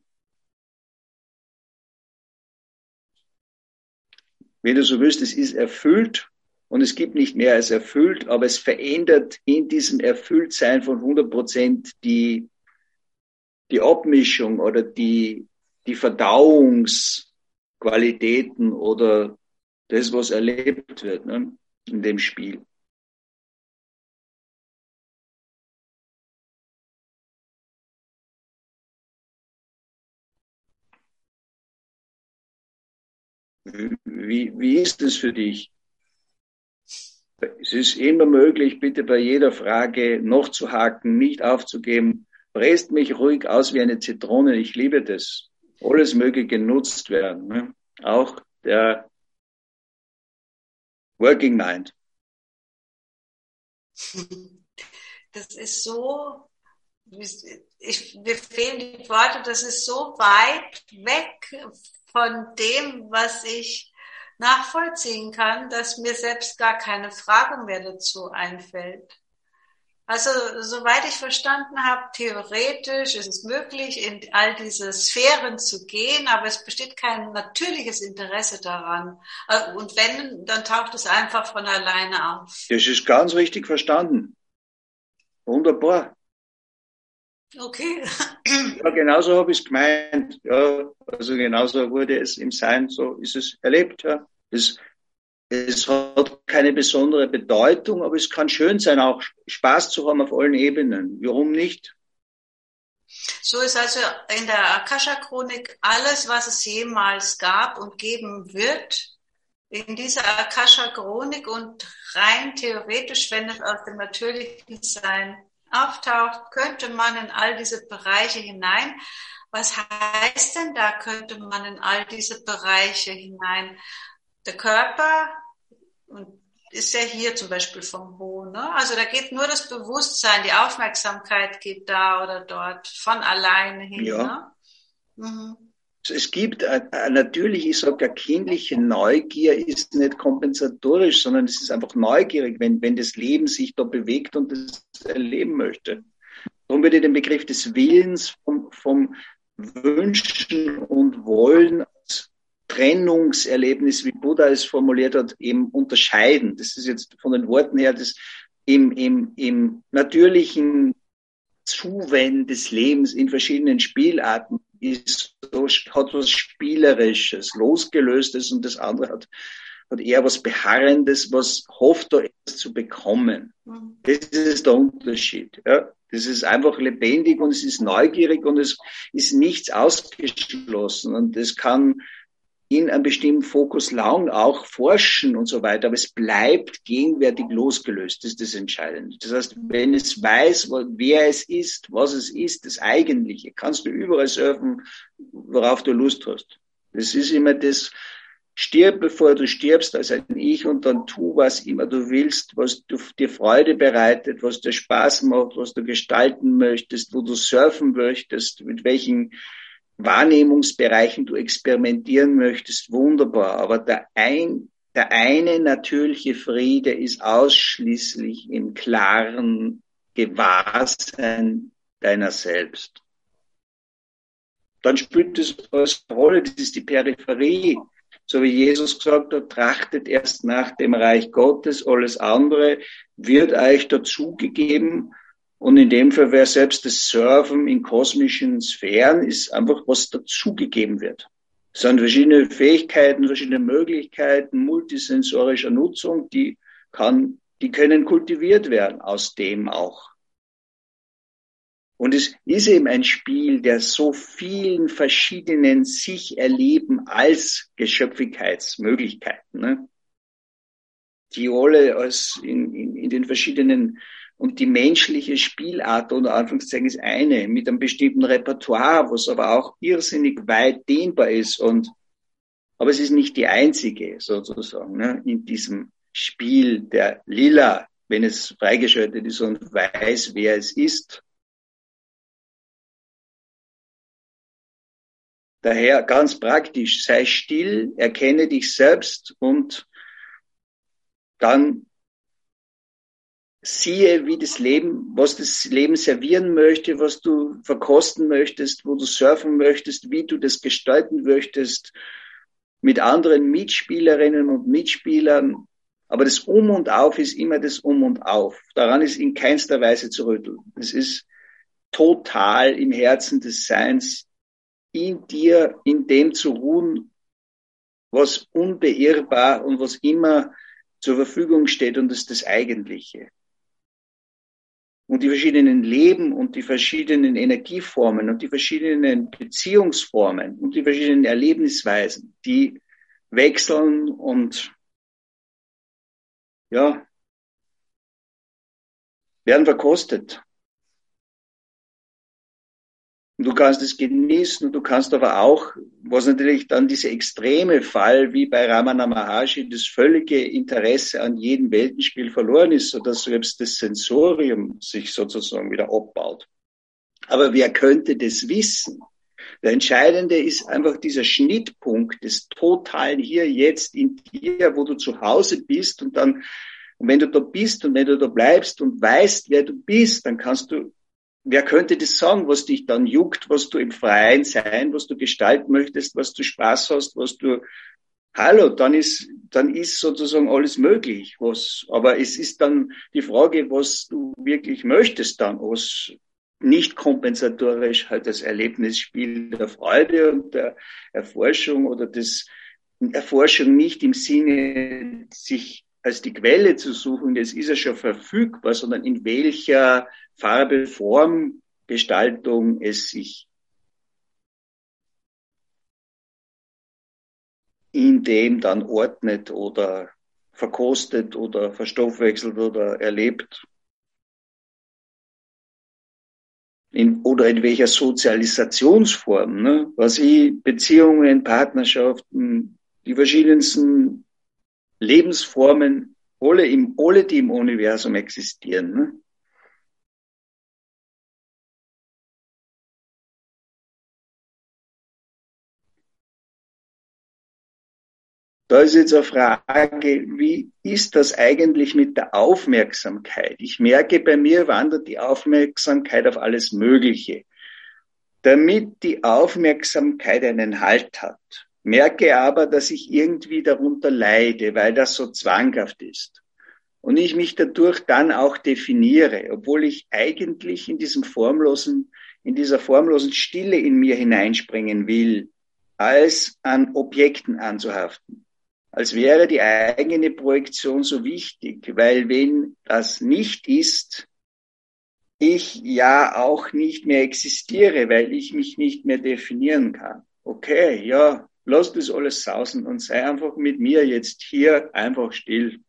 Wenn du so willst, es ist erfüllt und es gibt nicht mehr als erfüllt, aber es verändert in diesem Erfülltsein von 100% die Abmischung oder die Verdauungsqualitäten oder das, was erlebt wird, ne, in dem Spiel. Wie ist es für dich? Es ist immer möglich, bitte bei jeder Frage noch zu haken, nicht aufzugeben. Bräst mich ruhig aus wie eine Zitrone. Ich liebe das. Alles möge genutzt werden. Ne? Auch der Working Mind. Das ist so, mir fehlen die Worte, das ist so weit weg von dem, was ich nachvollziehen kann, dass mir selbst gar keine Frage mehr dazu einfällt. Also, soweit ich verstanden habe, theoretisch ist es möglich, in all diese Sphären zu gehen, aber es besteht kein natürliches Interesse daran. Und wenn, dann taucht es einfach von alleine auf. Das ist ganz richtig verstanden. Wunderbar. Okay. Ja, genauso habe ich es gemeint. Ja, also genauso wurde es im Sein, so ist es erlebt. Ja. Es hat keine besondere Bedeutung, aber es kann schön sein, auch Spaß zu haben auf allen Ebenen. Warum nicht? So ist also in der Akasha-Chronik alles, was es jemals gab und geben wird, in dieser Akasha-Chronik, und rein theoretisch, wenn es aus dem natürlichen Sein auftaucht, könnte man in all diese Bereiche hinein. Was heißt denn da, könnte man in all diese Bereiche hinein? Der Körper ist ja hier zum Beispiel vom Hohn, ne? Also da geht nur das Bewusstsein, die Aufmerksamkeit geht da oder dort von alleine hin. Ja. Ne? Mhm. Es gibt natürlich, ich sage, eine kindliche Neugier ist nicht kompensatorisch, sondern es ist einfach neugierig, wenn das Leben sich da bewegt und das erleben möchte. Darum würde ich den Begriff des Willens vom Wünschen und Wollen als Trennungserlebnis, wie Buddha es formuliert hat, eben unterscheiden. Das ist jetzt von den Worten her das im natürlichen Zuwenden des Lebens in verschiedenen Spielarten ist so, hat was Spielerisches, Losgelöstes, und das andere hat eher was Beharrendes, was hofft, da etwas zu bekommen. Das ist der Unterschied. Ja. Das ist einfach lebendig und es ist neugierig und es ist nichts ausgeschlossen, und es kann in einem bestimmten Fokus lang auch forschen und so weiter, aber es bleibt gegenwärtig losgelöst. Das ist das Entscheidende. Das heißt, wenn es weiß, wer es ist, was es ist, das Eigentliche, kannst du überall surfen, worauf du Lust hast. Das ist immer das: Stirb, bevor du stirbst, als ein Ich, und dann tu, was immer du willst, was dir Freude bereitet, was dir Spaß macht, was du gestalten möchtest, wo du surfen möchtest, mit welchen Wahrnehmungsbereichen du experimentieren möchtest, wunderbar. Aber der eine natürliche Friede ist ausschließlich im klaren Gewahrsein deiner selbst. Dann spielt es als Rolle, das ist die Peripherie. So wie Jesus gesagt hat, trachtet erst nach dem Reich Gottes, alles andere wird euch dazugegeben. Und in dem Fall wäre selbst das Surfen in kosmischen Sphären ist einfach, was dazugegeben wird. Es sind verschiedene Fähigkeiten, verschiedene Möglichkeiten multisensorischer Nutzung, die können kultiviert werden, aus dem auch. Und es ist eben ein Spiel der so vielen verschiedenen sich erleben als Geschöpfigkeitsmöglichkeiten, ne? Die alle als in den verschiedenen. Und die menschliche Spielart, unter Anführungszeichen, ist eine, mit einem bestimmten Repertoire, was aber auch irrsinnig weit dehnbar ist. Aber es ist nicht die einzige, sozusagen, ne, in diesem Spiel der Lila, wenn es freigeschaltet ist und weiß, wer es ist. Daher ganz praktisch, sei still, erkenne dich selbst und dann siehe, wie das Leben, was das Leben servieren möchte, was du verkosten möchtest, wo du surfen möchtest, wie du das gestalten möchtest, mit anderen Mitspielerinnen und Mitspielern. Aber das Um und Auf ist immer das Um und Auf. Daran ist in keinster Weise zu rütteln. Es ist total im Herzen des Seins, in dir, in dem zu ruhen, was unbeirrbar und was immer zur Verfügung steht, und das ist das Eigentliche. Und die verschiedenen Leben und die verschiedenen Energieformen und die verschiedenen Beziehungsformen und die verschiedenen Erlebnisweisen, die wechseln und ja, werden verkostet. Und du kannst es genießen, und du kannst aber auch, was natürlich dann dieser extreme Fall, wie bei Ramana Maharshi, das völlige Interesse an jedem Weltenspiel verloren ist, sodass selbst das Sensorium sich sozusagen wieder abbaut. Aber wer könnte das wissen? Der Entscheidende ist einfach dieser Schnittpunkt des totalen Hier, Jetzt in dir, wo du zu Hause bist und dann Und wenn du da bist und wenn du da bleibst und weißt, wer du bist, dann kannst du, wer könnte das sagen, was dich dann juckt, was du im Freien sein, was du gestalten möchtest, was du Spaß hast, was du, hallo, dann ist sozusagen alles möglich, aber es ist dann die Frage, was du wirklich möchtest dann, was nicht kompensatorisch halt das Erlebnisspiel der Freude und der Erforschung oder das Erforschung nicht im Sinne, sich als die Quelle zu suchen, das ist ja schon verfügbar, sondern in welcher Farbe, Form, Gestaltung es sich in dem dann ordnet oder verkostet oder verstoffwechselt oder erlebt. Oder in welcher Sozialisationsform, ne? Was Beziehungen, Partnerschaften, die verschiedensten Lebensformen, alle, die im Universum existieren. Ne? Da ist jetzt eine Frage, wie ist das eigentlich mit der Aufmerksamkeit? Ich merke, bei mir wandert die Aufmerksamkeit auf alles Mögliche. Damit die Aufmerksamkeit einen Halt hat, merke aber, dass ich irgendwie darunter leide, weil das so zwanghaft ist. Und ich mich dadurch dann auch definiere, obwohl ich eigentlich in dieser formlosen Stille in mir hineinspringen will, als an Objekten anzuhaften. Als wäre die eigene Projektion so wichtig, weil wenn das nicht ist, ich ja auch nicht mehr existiere, weil ich mich nicht mehr definieren kann. Okay, ja, lass das alles sausen und sei einfach mit mir jetzt hier einfach still.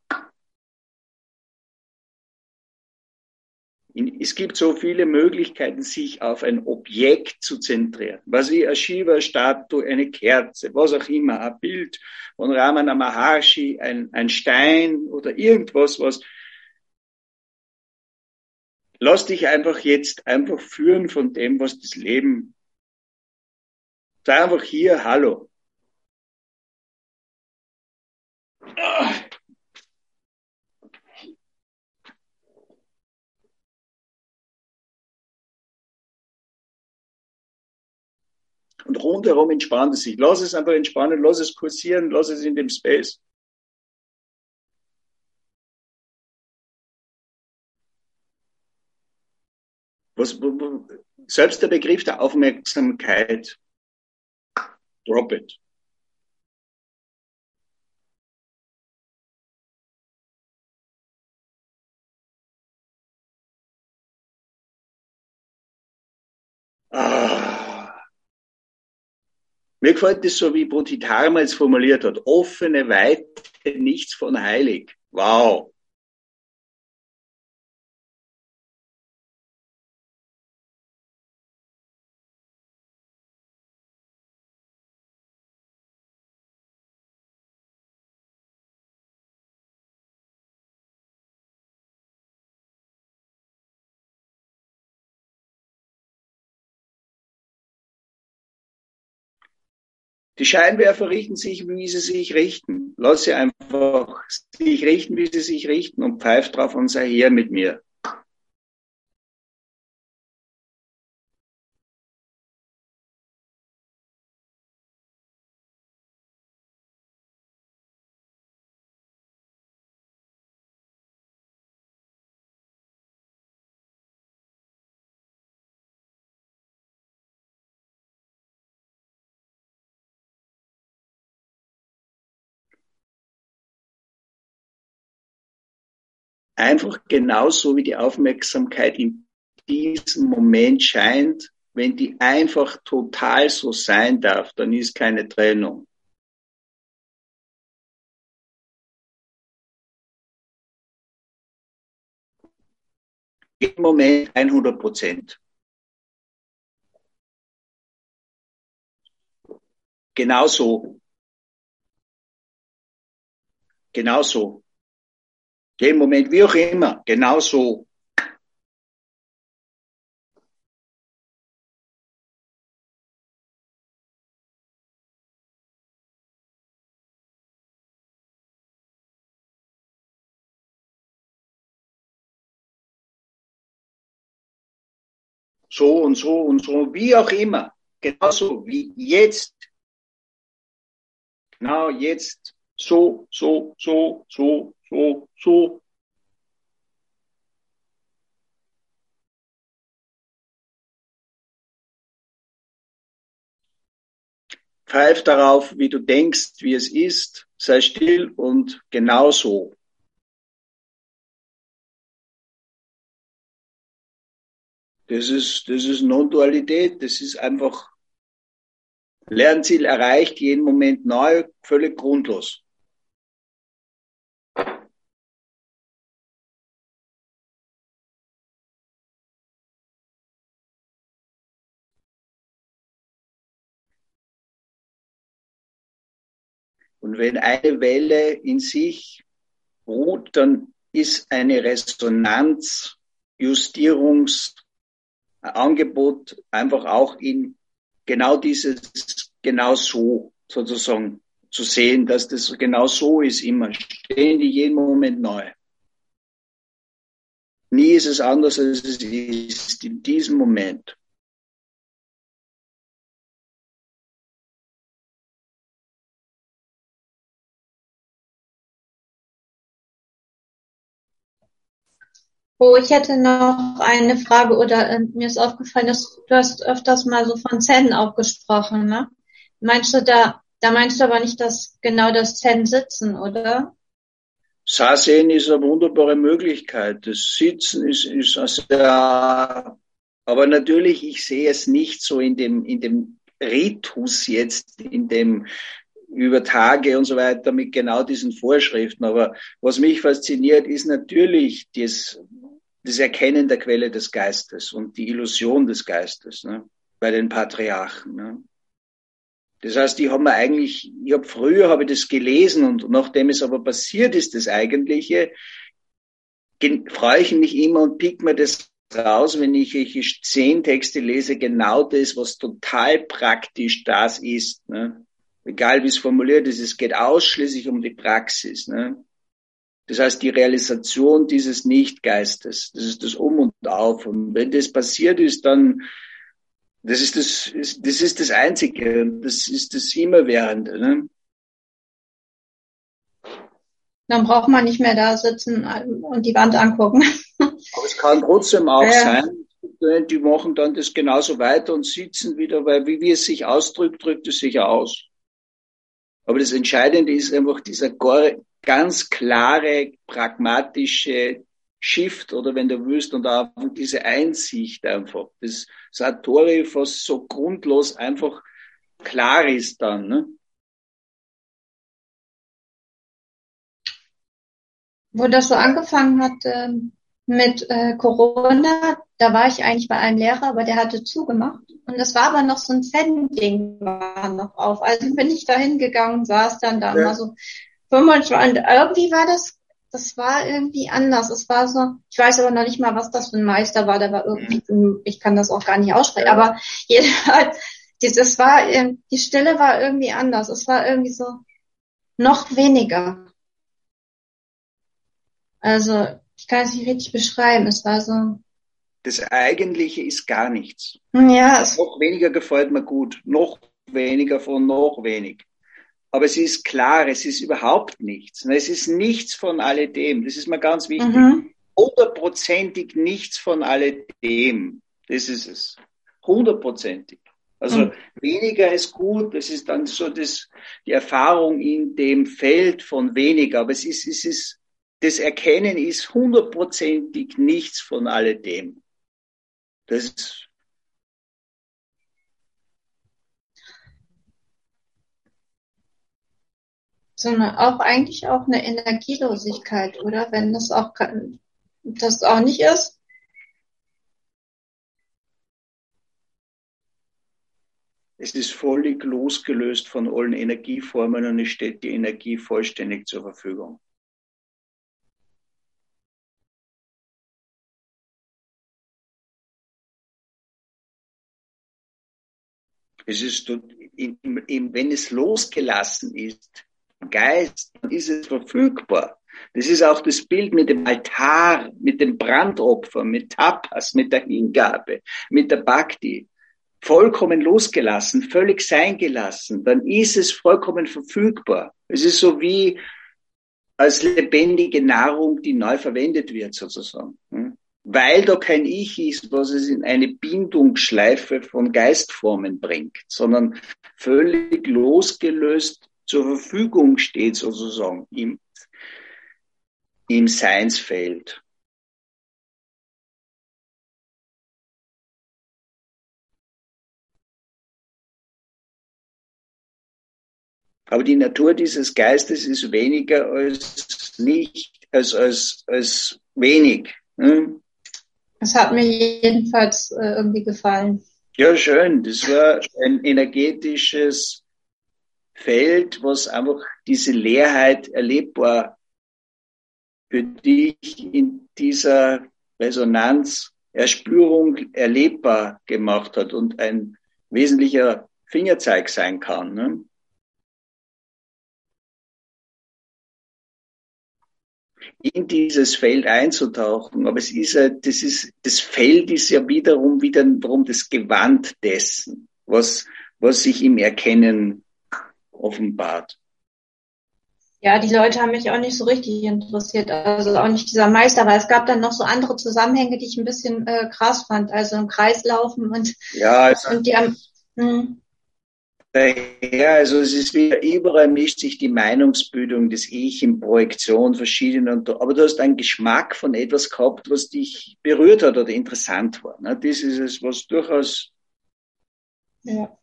Es gibt so viele Möglichkeiten, sich auf ein Objekt zu zentrieren. Was wie eine Shiva-Statue, eine Kerze, was auch immer, ein Bild von Ramana Maharshi, ein Stein oder irgendwas, was. Lass dich einfach jetzt einfach führen von dem, was das Leben. Sei einfach hier, hallo. Und rundherum entspannt es sich. Lass es einfach entspannen, lass es kursieren, lass es in dem Space. Selbst der Begriff der Aufmerksamkeit, drop it. Mir gefällt das so, wie Bodhidharma es formuliert hat. Offene Weite, nichts von heilig. Wow. Die Scheinwerfer richten sich, wie sie sich richten. Lass sie einfach sich richten, wie sie sich richten und pfeif drauf und sei her mit mir. Einfach genauso, wie die Aufmerksamkeit in diesem Moment scheint, wenn die einfach total so sein darf, dann ist keine Trennung. Im Moment 100%. Genauso. Genauso. Im Moment, wie auch immer. Genauso. so und so und so, wie auch immer. Genauso wie jetzt. Genau jetzt. So, so, so, so, so, so. Pfeif darauf, wie du denkst, wie es ist. Sei still und genau so. Das ist Non-Dualität. Das ist einfach Lernziel erreicht, jeden Moment neu, völlig grundlos. Und wenn eine Welle in sich ruht, dann ist eine Resonanzjustierungsangebot einfach auch in genau dieses, genau so sozusagen zu sehen, dass das genau so ist immer, ständig jeden Moment neu. Nie ist es anders, als es ist in diesem Moment. Oh, ich hätte noch eine Frage oder mir ist aufgefallen, dass du hast öfters mal so von Zen auch gesprochen, ne? Meinst du da meinst du aber nicht das genau das Zen sitzen, oder? Sazen ist eine wunderbare Möglichkeit. Das Sitzen ist also, aber natürlich, ich sehe es nicht so in dem Ritus jetzt, in dem über Tage und so weiter mit genau diesen Vorschriften. Aber was mich fasziniert, ist natürlich das Erkennen der Quelle des Geistes und die Illusion des Geistes, ne, bei den Patriarchen. Ne. Das heißt, früher habe ich das gelesen und nachdem es aber passiert ist, das Eigentliche, freue ich mich immer und pick mir das raus, wenn ich 10 Texte lese, genau das, was total praktisch das ist. Ne? Egal wie es formuliert ist, es geht ausschließlich um die Praxis. Ne? Das heißt, die Realisation dieses Nichtgeistes, das ist das Um und Auf. Und wenn das passiert ist, dann das ist das Einzige, das ist das Immerwährende. Ne? Dann braucht man nicht mehr da sitzen und die Wand angucken. Aber es kann trotzdem auch Ja. sein, die machen dann das genauso weiter und sitzen wieder, weil wie es sich ausdrückt, drückt es sich aus. Aber das Entscheidende ist einfach dieser ganz klare, pragmatische Shift oder wenn du willst und auch diese Einsicht einfach. Das Satori fast so grundlos einfach klar ist dann. Ne? Wo das so angefangen hat mit Corona, da war ich eigentlich bei einem Lehrer, aber der hatte zugemacht. Und das war aber noch so ein Zen-Ding war noch auf. Also bin ich da hingegangen, saß dann da mal so 25 und irgendwie war das war irgendwie anders. Es war so, ich weiß aber noch nicht mal, was das für ein Meister war. Der war irgendwie, ich kann das auch gar nicht aussprechen, aber jedenfalls, die Stille war irgendwie anders. Es war irgendwie so noch weniger. Also, ich kann es nicht richtig beschreiben. Es war so, Das Eigentliche ist gar nichts. ja, Noch weniger gefällt mir gut. Noch weniger von noch wenig. Aber es ist klar, es ist überhaupt nichts. Es ist nichts von alledem. Das ist mir ganz wichtig. 100%ig nichts von alledem. Das ist es. 100%ig. Also weniger ist gut. Das ist dann so die Erfahrung in dem Feld von weniger. Aber das Erkennen ist 100%ig nichts von alledem. Das ist auch eigentlich auch eine Energielosigkeit, oder? Wenn das auch nicht ist. Es ist völlig losgelöst von allen Energieformen und es steht die Energie vollständig zur Verfügung. Es ist, wenn es losgelassen ist, Geist, dann ist es verfügbar. Das ist auch das Bild mit dem Altar, mit dem Brandopfer, mit Tapas, mit der Hingabe, mit der Bhakti. Vollkommen losgelassen, völlig sein gelassen, dann ist es vollkommen verfügbar. Es ist so wie als lebendige Nahrung, die neu verwendet wird, sozusagen. Weil da kein Ich ist, was es in eine Bindungsschleife von Geistformen bringt, sondern völlig losgelöst zur Verfügung steht, sozusagen, im Seinsfeld. Aber die Natur dieses Geistes ist weniger als nicht, als wenig. Es hat mir jedenfalls irgendwie gefallen. Ja, schön. Das war ein energetisches Feld, was einfach diese Leerheit erlebbar für dich in dieser Resonanz, Erspürung erlebbar gemacht hat und ein wesentlicher Fingerzeig sein kann. Ne? In dieses Feld einzutauchen. Aber es ist das Feld ist ja wiederum das Gewand dessen, was sich im Erkennen offenbart. Ja, die Leute haben mich auch nicht so richtig interessiert, also auch nicht dieser Meister, weil es gab dann noch so andere Zusammenhänge, die ich ein bisschen krass fand, also im Kreis laufen und, ja, also, und die haben, daher, also es ist wieder, überall mischt sich die Meinungsbildung des Ich in Projektion verschiedenen, aber du hast einen Geschmack von etwas gehabt, was dich berührt hat oder interessant war. Ne? Das ist es, was durchaus... Ja.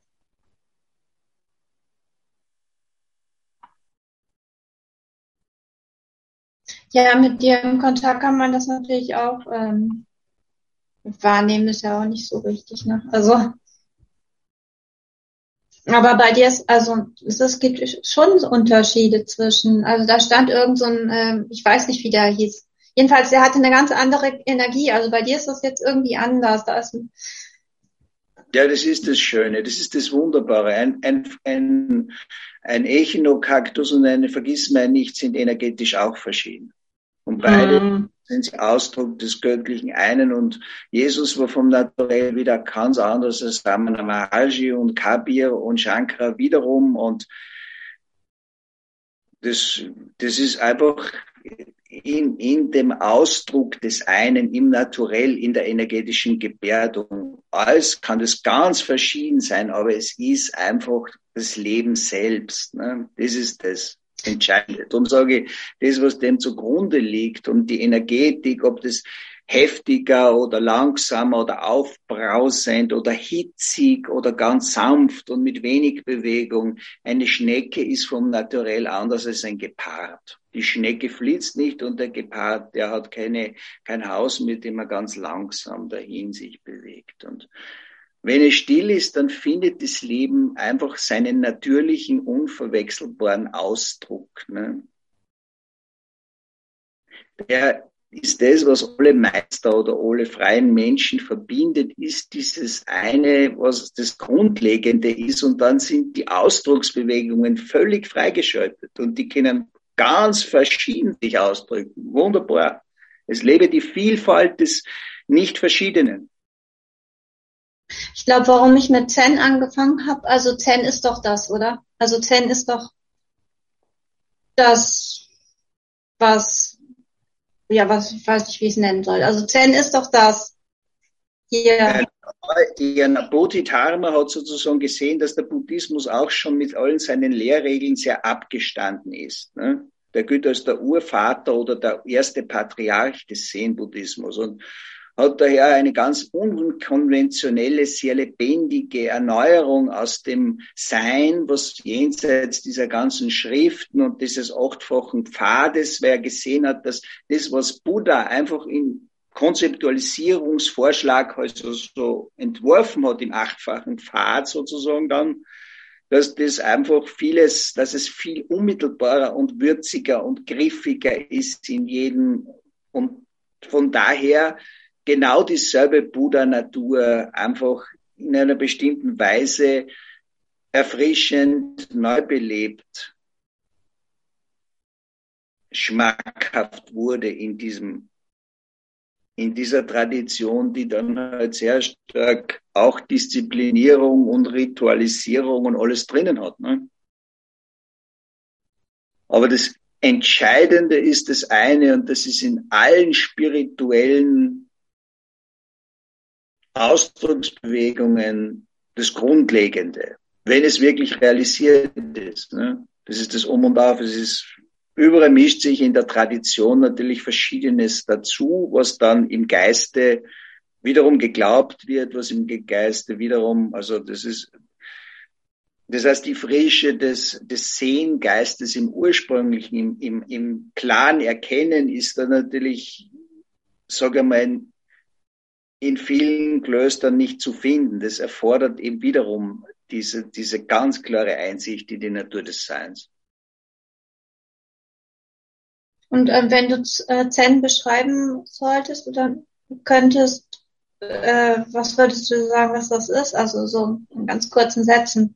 Ja, mit dir im Kontakt kann man das natürlich auch wahrnehmen, ist ja auch nicht so richtig, ne? Also, aber bei dir ist, also es gibt schon Unterschiede zwischen, also da stand irgend so ein, ich weiß nicht, wie der hieß. Jedenfalls, der hatte eine ganz andere Energie. Also bei dir ist das jetzt irgendwie anders. Ja, das ist das Schöne, das ist das Wunderbare. Ein Echinokaktus und eine Vergissmeinnicht sind energetisch auch verschieden. Und beide sind sie Ausdruck des göttlichen Einen. Und Jesus war vom Naturell wieder ganz anders als Ramana Maharshi und Kabir und Shankara wiederum. Und das ist einfach in dem Ausdruck des einen, im Naturell, in der energetischen Gebärdung. Alles kann das ganz verschieden sein, aber es ist einfach das Leben selbst. Ne? Das ist das Entscheidende. Darum sage ich, das, was dem zugrunde liegt und die Energetik, ob das heftiger oder langsamer oder aufbrausend oder hitzig oder ganz sanft und mit wenig Bewegung. Eine Schnecke ist vom Naturell anders als ein Gepard. Die Schnecke flitzt nicht und der Gepard, der hat kein Haus, mit dem er ganz langsam dahin sich bewegt. Und wenn es still ist, dann findet das Leben einfach seinen natürlichen, unverwechselbaren Ausdruck. Ne? Der ist das, was alle Meister oder alle freien Menschen verbindet, ist dieses eine, was das Grundlegende ist. Und dann sind die Ausdrucksbewegungen völlig freigeschaltet und die können ganz verschieden sich ausdrücken. Wunderbar. Es lebe die Vielfalt des Nicht-Verschiedenen. Ich glaube, warum ich mit Zen angefangen habe, also Zen ist doch das, oder? Also Zen ist doch das, ich weiß nicht, wie ich es nennen soll. Also Zen ist doch das hier. Der Bodhidharma hat sozusagen gesehen, dass der Buddhismus auch schon mit allen seinen Lehrregeln sehr abgestanden ist. Ne? Der gilt als der Urvater oder der erste Patriarch des Zen-Buddhismus und hat daher eine ganz unkonventionelle, sehr lebendige Erneuerung aus dem Sein, was jenseits dieser ganzen Schriften und dieses 8-fachen Pfades, wer gesehen hat, dass das, was Buddha einfach in Konzeptualisierungsvorschlag also so entworfen hat im 8-fachen Pfad sozusagen dann, dass das einfach dass es viel unmittelbarer und würziger und griffiger ist in jedem und von daher genau dieselbe Buddha-Natur einfach in einer bestimmten Weise erfrischend, neu belebt schmackhaft wurde in dieser Tradition, die dann halt sehr stark auch Disziplinierung und Ritualisierung und alles drinnen hat. Ne? Aber das Entscheidende ist das eine, und das ist in allen spirituellen Ausdrucksbewegungen das Grundlegende, wenn es wirklich realisiert ist. Ne? Das ist das Um und Auf. Es ist, überall mischt sich in der Tradition natürlich Verschiedenes dazu, was dann im Geiste wiederum geglaubt wird, was im Geiste wiederum, also das heißt, die Frische des Sehengeistes im ursprünglichen, im klaren Erkennen ist dann natürlich, sage ich mal, in vielen Klöstern nicht zu finden. Das erfordert eben wiederum diese ganz klare Einsicht in die Natur des Seins. Und wenn du Zen beschreiben solltest oder könntest, was würdest du sagen, was das ist? Also so in ganz kurzen Sätzen.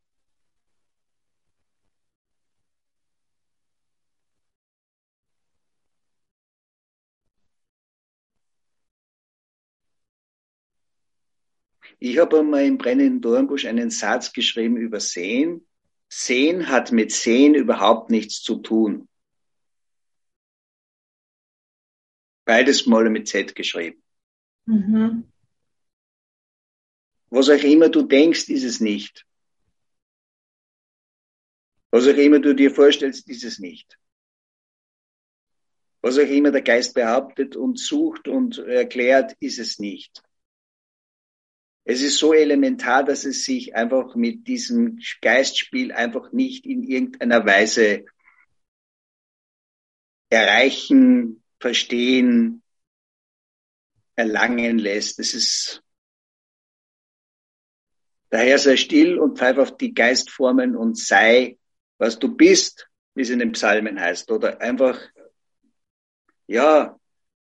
Ich habe einmal im brennenden Dornbusch einen Satz geschrieben über Sehen. Sehen hat mit Sehen überhaupt nichts zu tun. Beides mal mit Z geschrieben. Mhm. Was auch immer du denkst, ist es nicht. Was auch immer du dir vorstellst, ist es nicht. Was auch immer der Geist behauptet und sucht und erklärt, ist es nicht. Es ist so elementar, dass es sich einfach mit diesem Geistspiel einfach nicht in irgendeiner Weise erreichen, verstehen, erlangen lässt. Es ist daher sei still und pfeif auf die Geistformen und sei, was du bist, wie es in den Psalmen heißt. Oder einfach, ja,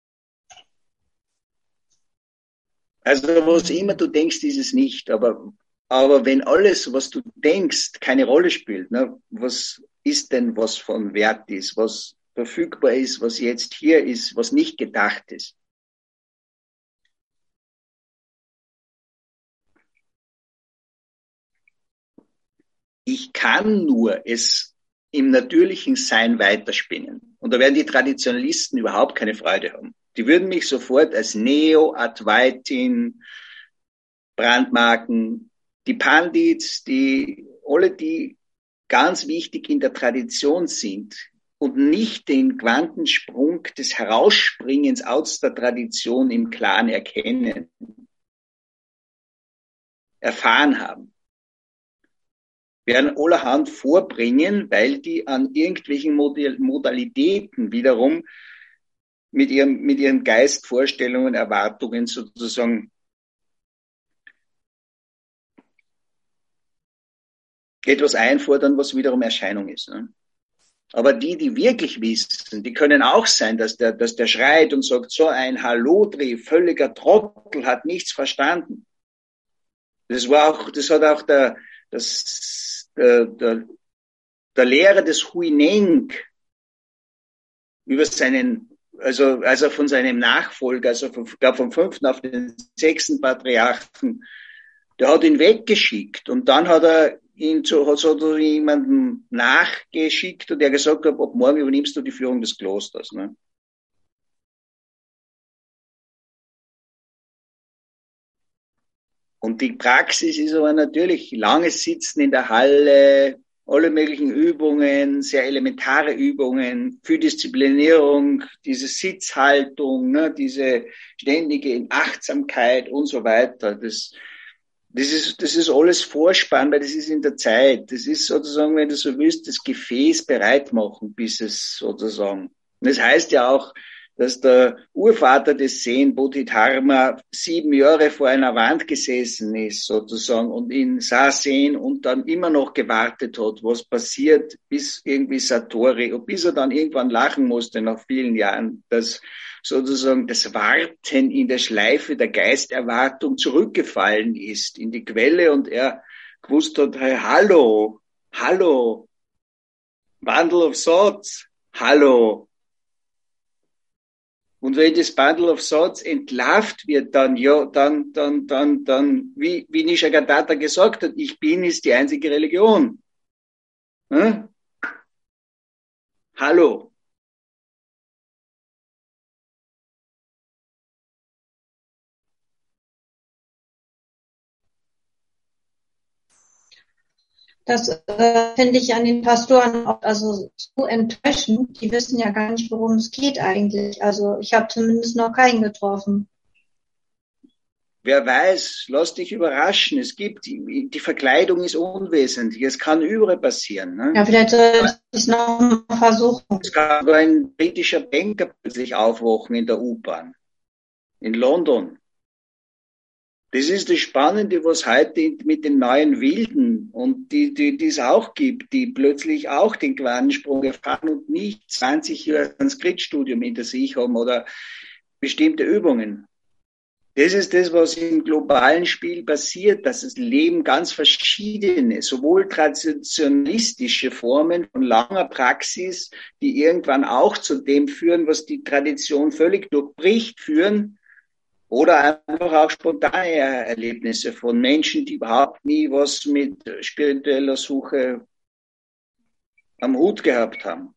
also was immer du denkst, ist es nicht. Aber wenn alles, was du denkst, keine Rolle spielt, ne, was ist denn, was von Wert ist, was verfügbar ist, was jetzt hier ist, was nicht gedacht ist? Ich kann nur es im natürlichen Sein weiterspinnen. Und da werden die Traditionalisten überhaupt keine Freude haben. Die würden mich sofort als Neo-Advaitin brandmarken. Die Pandits, alle, die ganz wichtig in der Tradition sind und nicht den Quantensprung des Herausspringens aus der Tradition im Klaren erkennen, erfahren haben, werden allerhand vorbringen, weil die an irgendwelchen Modalitäten wiederum mit ihren Geistvorstellungen, Erwartungen sozusagen etwas einfordern, was wiederum Erscheinung ist. Ne? Aber die wirklich wissen, die können auch sein, dass der schreit und sagt, so ein Hallodri, völliger Trottel, hat nichts verstanden. Das hat auch der Lehrer des Huineng über also als er von seinem Nachfolger, also vom 5. auf den 6. Patriarchen, der hat ihn weggeschickt und dann hat er ihn hat so jemanden nachgeschickt und der gesagt hat, ab morgen übernimmst du die Führung des Klosters. Ne? Und die Praxis ist aber natürlich langes Sitzen in der Halle, alle möglichen Übungen, sehr elementare Übungen für Disziplinierung, diese Sitzhaltung, ne, diese ständige Achtsamkeit und so weiter. Das ist alles Vorspann, weil das ist in der Zeit. Das ist sozusagen, wenn du so willst, das Gefäß bereit machen, bis es sozusagen. Und das heißt ja auch, dass der Urvater des Zen, Bodhidharma, 7 Jahre vor einer Wand gesessen ist, sozusagen, und ihn sah sehen und dann immer noch gewartet hat, was passiert, bis irgendwie Satori, und bis er dann irgendwann lachen musste nach vielen Jahren, dass sozusagen das Warten in der Schleife der Geisterwartung zurückgefallen ist in die Quelle und er gewusst hat, hey, hallo, Wandel of Thoughts, hallo, Und wenn das Bundle of Thoughts entlarvt wird, dann, wie Nisargadatta gesagt hat, ich bin ist die einzige Religion. Hm? Hallo. Das finde ich an den Pastoren auch also so enttäuschend. Die wissen ja gar nicht, worum es geht eigentlich. Also ich habe zumindest noch keinen getroffen. Wer weiß, lass dich überraschen. Es gibt, die Verkleidung ist unwesentlich. Es kann überall passieren. Ne? Ja, vielleicht soll ich es noch mal versuchen. Es kann sogar ein britischer Banker plötzlich aufwachen in der U-Bahn. In London. Das ist das Spannende, was heute mit den neuen Wilden und die es auch gibt, die plötzlich auch den Quantensprung erfahren und nicht 20 Jahre Sanskrit-Studium hinter sich haben oder bestimmte Übungen. Das ist das, was im globalen Spiel passiert, dass das Leben ganz verschiedene, sowohl traditionalistische Formen von langer Praxis, die irgendwann auch zu dem führen, was die Tradition völlig durchbricht, führen, oder einfach auch spontane Erlebnisse von Menschen, die überhaupt nie was mit spiritueller Suche am Hut gehabt haben.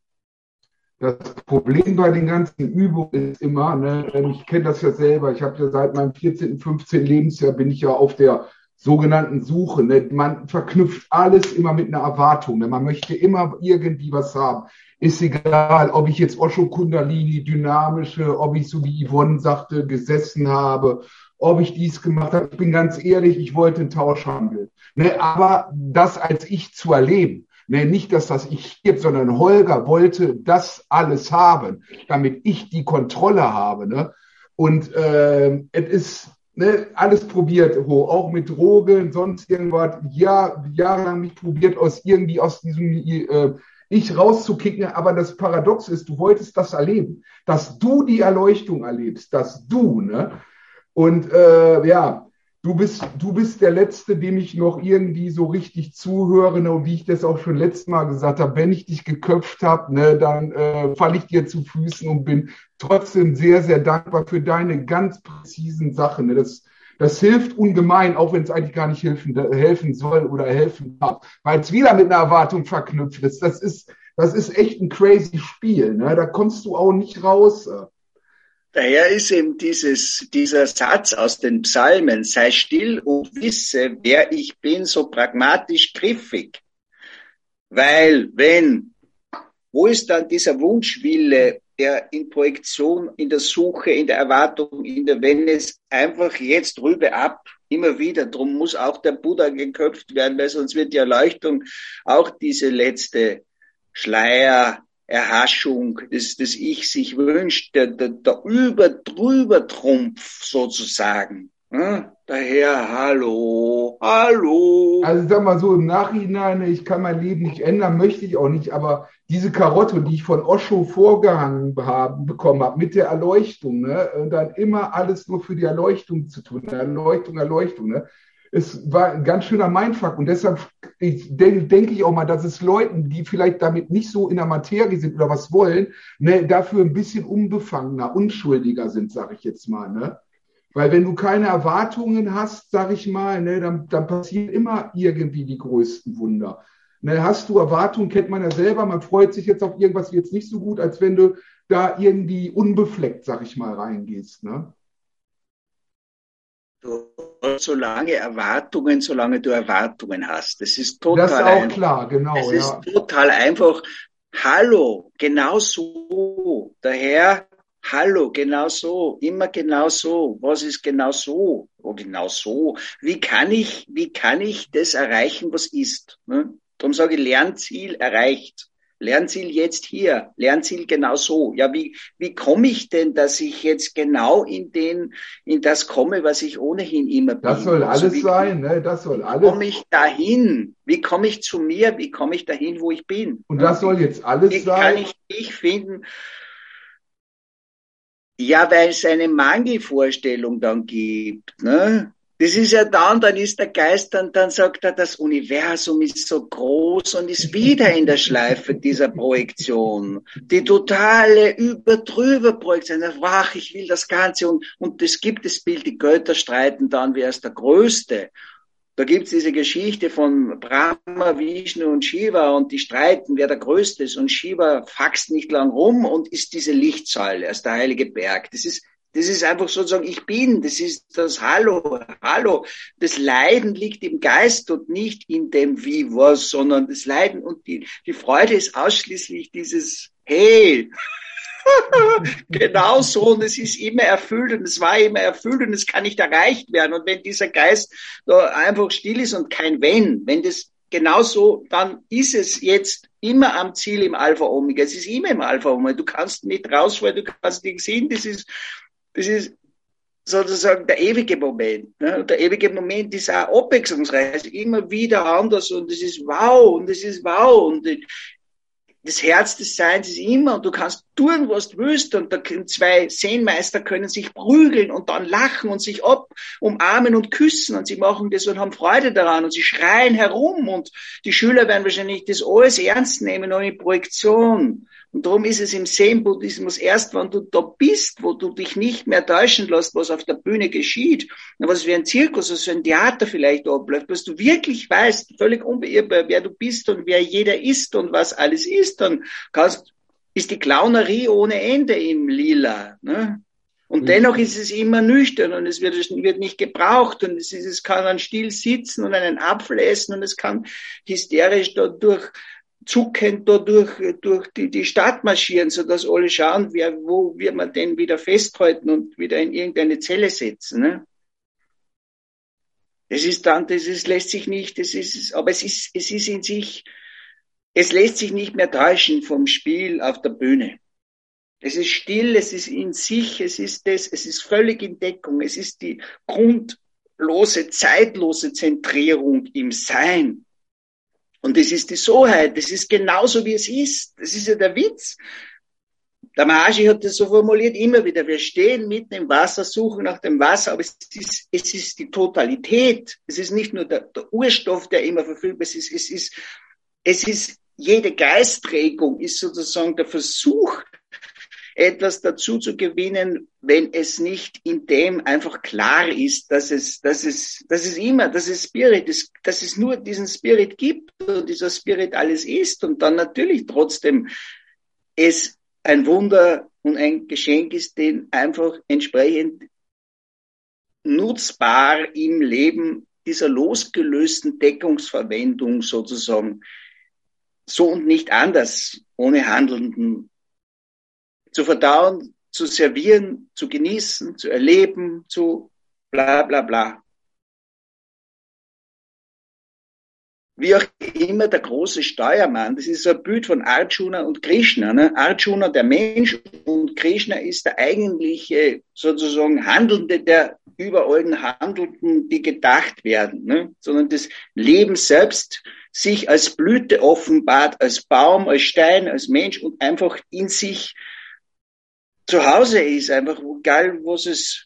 Das Problem bei den ganzen Übungen ist immer, ne, ich kenne das ja selber, ich habe ja seit meinem 14., 15. Lebensjahr bin ich ja auf der sogenannten Suche. Ne? Man verknüpft alles immer mit einer Erwartung. Ne? Man möchte immer irgendwie was haben. Ist egal, ob ich jetzt Osho Kundalini, dynamische, ob ich, so wie Yvonne sagte, gesessen habe, ob ich dies gemacht habe. Ich bin ganz ehrlich, ich wollte einen Tauschhandel. Ne? Aber das als ich zu erleben, ne? Nicht, dass das ich gibt, sondern Holger wollte das alles haben, damit ich die Kontrolle habe. Ne? Und es ist ne, alles probiert, auch mit Drogen, sonst irgendwas, ja, jahrelang mich probiert, aus diesem Ich rauszukicken, aber das Paradox ist, du wolltest das erleben, dass du die Erleuchtung erlebst, dass du, ne? Und ja, du bist der Letzte, dem ich noch irgendwie so richtig zuhöre, ne? Und wie ich das auch schon letztes Mal gesagt habe, wenn ich dich geköpft habe, ne, dann falle ich dir zu Füßen und bin trotzdem sehr, sehr dankbar für deine ganz präzisen Sachen. Ne? Das hilft ungemein, auch wenn es eigentlich gar nicht helfen soll oder helfen darf, weil es wieder mit einer Erwartung verknüpft ist. Das ist echt ein crazy Spiel. Ne? Da kommst du auch nicht raus. Daher ist eben dieser Satz aus den Psalmen, sei still und wisse, wer ich bin, so pragmatisch griffig. Weil wo ist dann dieser Wunschwille, der in Projektion, in der Suche, in der Erwartung, wenn es einfach jetzt rüber ab, immer wieder, drum muss auch der Buddha geköpft werden, weil sonst wird die Erleuchtung auch diese letzte Schleiererhaschung, das Ich sich wünscht, der drüber Trumpf sozusagen. Daher, hallo. Also ich sag mal so im Nachhinein, ich kann mein Leben nicht ändern, möchte ich auch nicht, aber diese Karotte, die ich von Osho vorgehangen bekommen habe, mit der Erleuchtung, ne, und dann immer alles nur für die Erleuchtung zu tun, Erleuchtung, ne, es war ein ganz schöner Mindfuck und deshalb denke ich auch mal, dass es Leuten, die vielleicht damit nicht so in der Materie sind oder was wollen, ne, dafür ein bisschen unbefangener, unschuldiger sind, sage ich jetzt mal, ne. Weil wenn du keine Erwartungen hast, sag ich mal, ne, dann passieren immer irgendwie die größten Wunder. Ne, hast du Erwartungen, kennt man ja selber, man freut sich jetzt auf irgendwas jetzt nicht so gut, als wenn du da irgendwie unbefleckt, sag ich mal, reingehst. Ne? Du hast solange du Erwartungen hast. Das ist total das ist auch einfach. Klar, genau. Das ist total einfach. Hallo, genau so. Daher hallo, genau so, immer genau so. Was ist genau so? Oh, genau so. Wie kann ich das erreichen, was ist? Ne? Darum sage ich, Lernziel erreicht. Lernziel jetzt hier. Lernziel genau so. Ja, wie komme ich denn, dass ich jetzt genau in das komme, was ich ohnehin immer bin? Das soll alles sein, ne? Das soll alles. Wie komme ich dahin? Wie komme ich zu mir? Wie komme ich dahin, wo ich bin? Und das soll jetzt alles sein? Wie kann ich dich finden? Ja, weil es eine Mangelvorstellung dann gibt, ne? Das ist ja dann ist der Geist, dann sagt er, das Universum ist so groß und ist wieder in der Schleife dieser Projektion. Die totale Drüber Projektion. Ach, ich will das Ganze. Und es gibt das Bild, die Götter streiten dann, wer ist der Größte. Da gibt's diese Geschichte von Brahma, Vishnu und Shiva und die streiten, wer der Größte ist. Und Shiva faxt nicht lang rum und ist diese Lichtsäule, als der heilige Berg. Das ist einfach sozusagen, ich bin, das ist das Hallo. Das Leiden liegt im Geist und nicht in dem Wie, was, sondern das Leiden und die Freude ist ausschließlich dieses Hey. Genau so, und es ist immer erfüllt und es war immer erfüllt und es kann nicht erreicht werden. Und wenn dieser Geist da einfach still ist und kein wenn das genauso, dann ist es jetzt immer am Ziel im Alpha Omega. Es ist immer im Alpha Omega. Du kannst nicht rausfallen, du kannst nichts sehen, das ist sozusagen der ewige Moment. Ne? Der ewige Moment ist auch abwechslungsreich, immer wieder anders und es ist wow und es ist wow und das Herz des Seins ist immer und du kannst tun, was du willst und da können zwei Zen-Meister können sich prügeln und dann lachen und sich umarmen und küssen und sie machen das und haben Freude daran und sie schreien herum und die Schüler werden wahrscheinlich das alles ernst nehmen, ohne Projektion. Und darum ist es im Zen-Buddhismus erst, wenn du da bist, wo du dich nicht mehr täuschen lässt, was auf der Bühne geschieht, was wie ein Zirkus, was wie ein Theater vielleicht abläuft, was du wirklich weißt, völlig unbeirrbar, wer du bist und wer jeder ist und was alles ist, dann ist die Clownerie ohne Ende im Lila. Ne? Und dennoch ist es immer nüchtern und es wird nicht gebraucht und es kann dann still sitzen und einen Apfel essen und es kann hysterisch dadurch zuckend da durch die Stadt marschieren, sodass alle schauen, wo wird man den wieder festhalten und wieder in irgendeine Zelle setzen. Ne? Lässt sich nicht, aber es ist in sich, es lässt sich nicht mehr täuschen vom Spiel auf der Bühne. Es ist still, es ist in sich, es ist völlig in Deckung, es ist die grundlose, zeitlose Zentrierung im Sein. Und das ist die Soheit, das ist genauso wie es ist. Das ist ja der Witz. Der Maharishi hat das so formuliert, immer wieder, wir stehen mitten im Wasser, suchen nach dem Wasser, aber es ist die Totalität. Es ist nicht nur der Urstoff, der immer verfügbar ist, es ist jede Geistregung ist sozusagen der Versuch, etwas dazu zu gewinnen, wenn es nicht in dem einfach klar ist, dass es Spirit ist, dass es nur diesen Spirit gibt und dieser Spirit alles ist und dann natürlich trotzdem es ein Wunder und ein Geschenk ist, den einfach entsprechend nutzbar im Leben dieser losgelösten Deckungsverwendung sozusagen so und nicht anders ohne Handelnden zu verdauen, zu servieren, zu genießen, zu erleben, zu bla bla bla. Wie auch immer der große Steuermann, das ist so ein Bild von Arjuna und Krishna. Ne? Arjuna der Mensch und Krishna ist der eigentliche sozusagen Handelnde der über allen Handelnden, die gedacht werden. Ne? Sondern das Leben selbst sich als Blüte offenbart, als Baum, als Stein, als Mensch und einfach in sich zu Hause ist, einfach egal, was es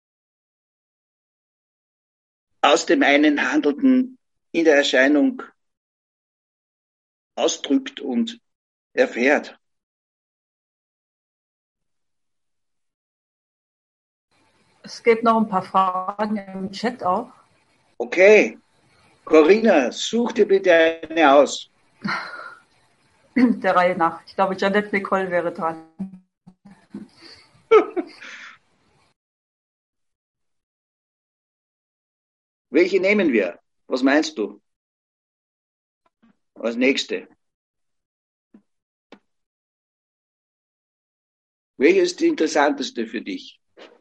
aus dem einen Handelnden in der Erscheinung ausdrückt und erfährt. Es gibt noch ein paar Fragen im Chat auch. Okay. Corinna, such dir bitte eine aus. Der Reihe nach. Ich glaube, Jeanette Nicole wäre dran. Welche nehmen wir? Was meinst du? Als nächste. Welche ist die interessanteste für dich?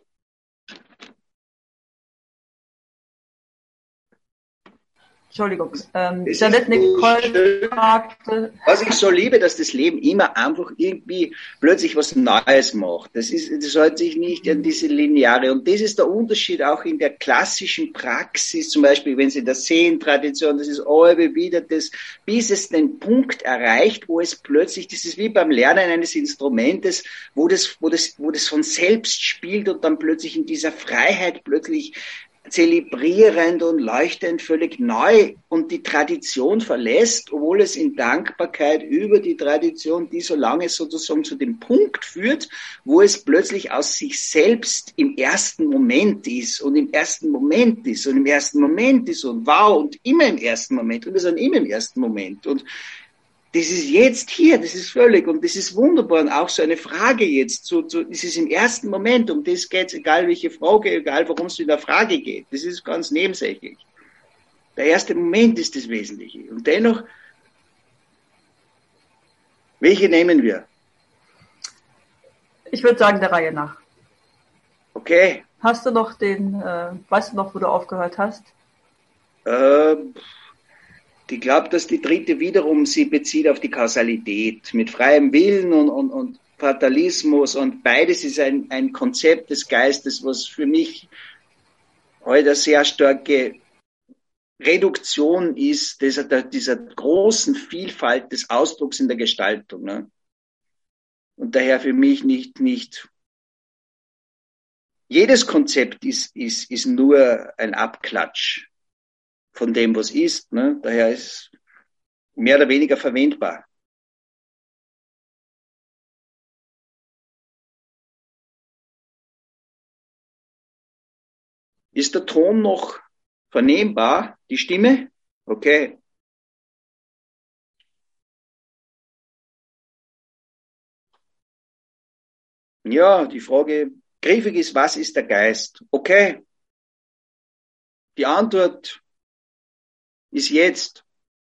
Entschuldigung, Jeanette Nicole fragte. Was ich so liebe, dass das Leben immer einfach irgendwie plötzlich was Neues macht. Das hält sich nicht an diese lineare. Und das ist der Unterschied auch in der klassischen Praxis, zum Beispiel, wenn Sie in der Zen-Tradition, das ist alle wieder das, bis es den Punkt erreicht, wo es plötzlich, das ist wie beim Lernen eines Instrumentes, wo das von selbst spielt und dann plötzlich in dieser Freiheit plötzlich zelebrierend und leuchtend, völlig neu und die Tradition verlässt, obwohl es in Dankbarkeit über die Tradition, die so lange sozusagen zu dem Punkt führt, wo es plötzlich aus sich selbst im ersten Moment ist und im ersten Moment ist und im ersten Moment ist und wow und immer im ersten Moment und wir sind immer im ersten Moment und das ist jetzt hier, das ist völlig und das ist wunderbar und auch so eine Frage jetzt, das ist im ersten Moment, um das geht's, egal welche Frage, egal worum es in der Frage geht, das ist ganz nebensächlich. Der erste Moment ist das Wesentliche und dennoch, welche nehmen wir? Ich würde sagen, der Reihe nach. Okay. Hast du noch weißt du noch, wo du aufgehört hast? Ich glaube, dass die dritte wiederum sie bezieht auf die Kausalität mit freiem Willen und Fatalismus und beides ist ein Konzept des Geistes, was für mich heute eine sehr starke Reduktion ist dieser großen Vielfalt des Ausdrucks in der Gestaltung. Ne? Und daher für mich nicht jedes Konzept ist nur ein Abklatsch von dem, was ist. Ne? Daher ist es mehr oder weniger verwendbar. Ist der Ton noch vernehmbar, die Stimme? Okay. Ja, die Frage griffig ist, was ist der Geist? Okay. Die Antwort ist jetzt.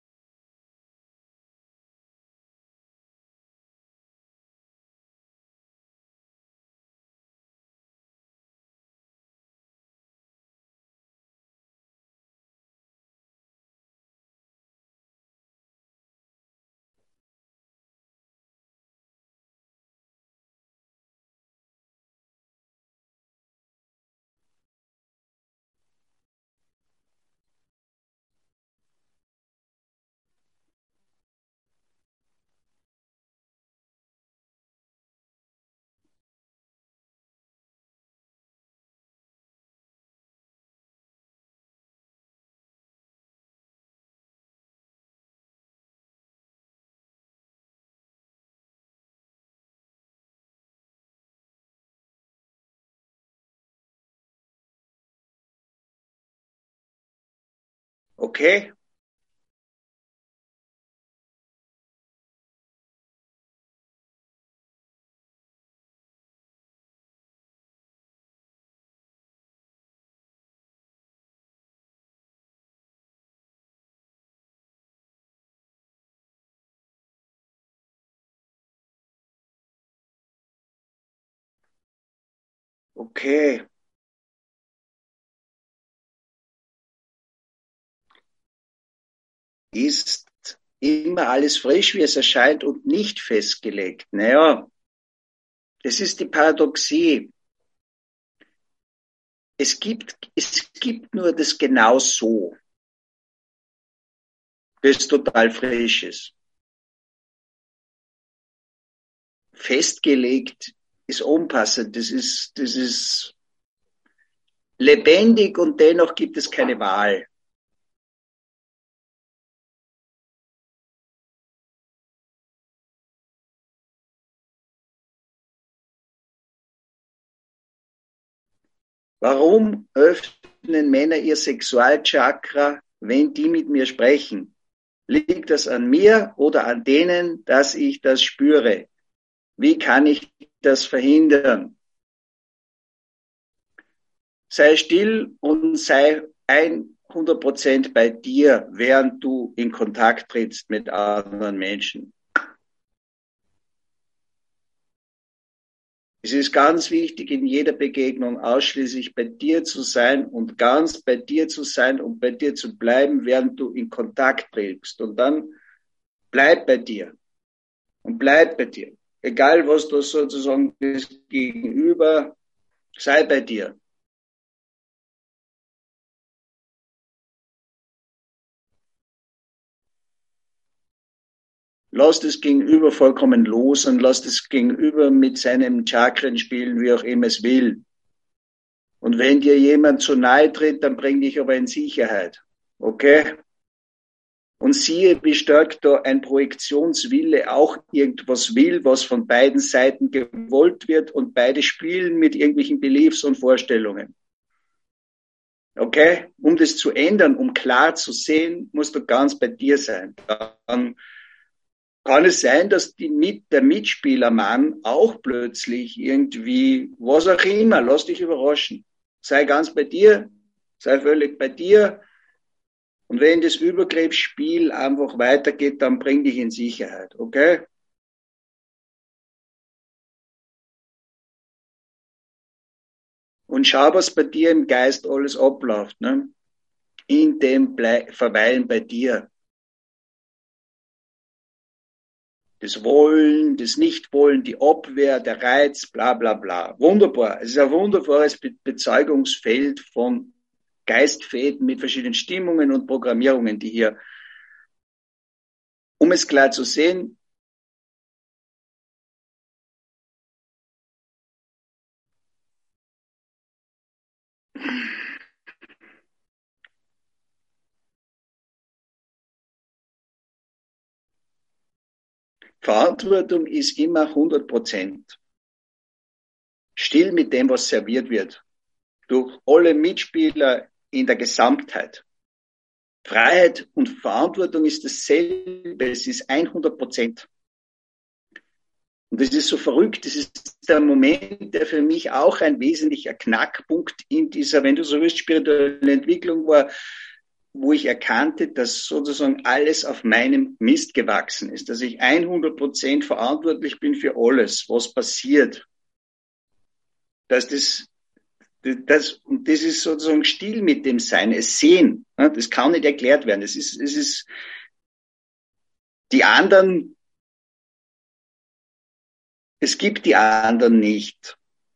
Okay. Okay. Ist immer alles frisch, wie es erscheint und nicht festgelegt. Naja, das ist die Paradoxie. Es gibt nur das genau so, das total frisch ist. Festgelegt ist unpassend, das ist lebendig und dennoch gibt es keine Wahl. Warum öffnen Männer ihr Sexualchakra, wenn die mit mir sprechen? Liegt das an mir oder an denen, dass ich das spüre? Wie kann ich das verhindern? Sei still und sei 100% bei dir, während du in Kontakt trittst mit anderen Menschen. Es ist ganz wichtig, in jeder Begegnung ausschließlich bei dir zu sein und ganz bei dir zu sein und bei dir zu bleiben, während du in Kontakt trittst. Und dann bleib bei dir und bleib bei dir. Egal, was du sozusagen das Gegenüber, sei bei dir. Lass das Gegenüber vollkommen los und lass das Gegenüber mit seinem Chakren spielen, wie auch immer es will. Und wenn dir jemand zu nahe tritt, dann bring dich aber in Sicherheit. Okay? Und siehe, wie stark da ein Projektionswille auch irgendwas will, was von beiden Seiten gewollt wird und beide spielen mit irgendwelchen Beliefs und Vorstellungen. Okay? Um das zu ändern, um klar zu sehen, musst du ganz bei dir sein. Dann kann es sein, dass der Mitspielermann auch plötzlich irgendwie, was auch immer, lass dich überraschen. Sei ganz bei dir, sei völlig bei dir. Und wenn das Übergriffsspiel einfach weitergeht, dann bring dich in Sicherheit, okay? Und schau, was bei dir im Geist alles abläuft, ne? In dem Verweilen bei dir. Das Wollen, das Nichtwollen, die Abwehr, der Reiz, bla bla bla. Wunderbar. Es ist ein wunderbares Bezeugungsfeld von Geistfäden mit verschiedenen Stimmungen und Programmierungen, die hier, um es klar zu sehen, Verantwortung ist immer 100%. Still mit dem, was serviert wird. Durch alle Mitspieler in der Gesamtheit. Freiheit und Verantwortung ist dasselbe. Es ist 100%. Und das ist so verrückt. Das ist der Moment, der für mich auch ein wesentlicher Knackpunkt in dieser, wenn du so willst, spirituellen Entwicklung war, wo ich erkannte, dass sozusagen alles auf meinem Mist gewachsen ist, dass ich 100% verantwortlich bin für alles, was passiert. Und das ist sozusagen still mit dem Sein, es sehen. Das kann nicht erklärt werden. Es ist die anderen, es gibt die anderen nicht.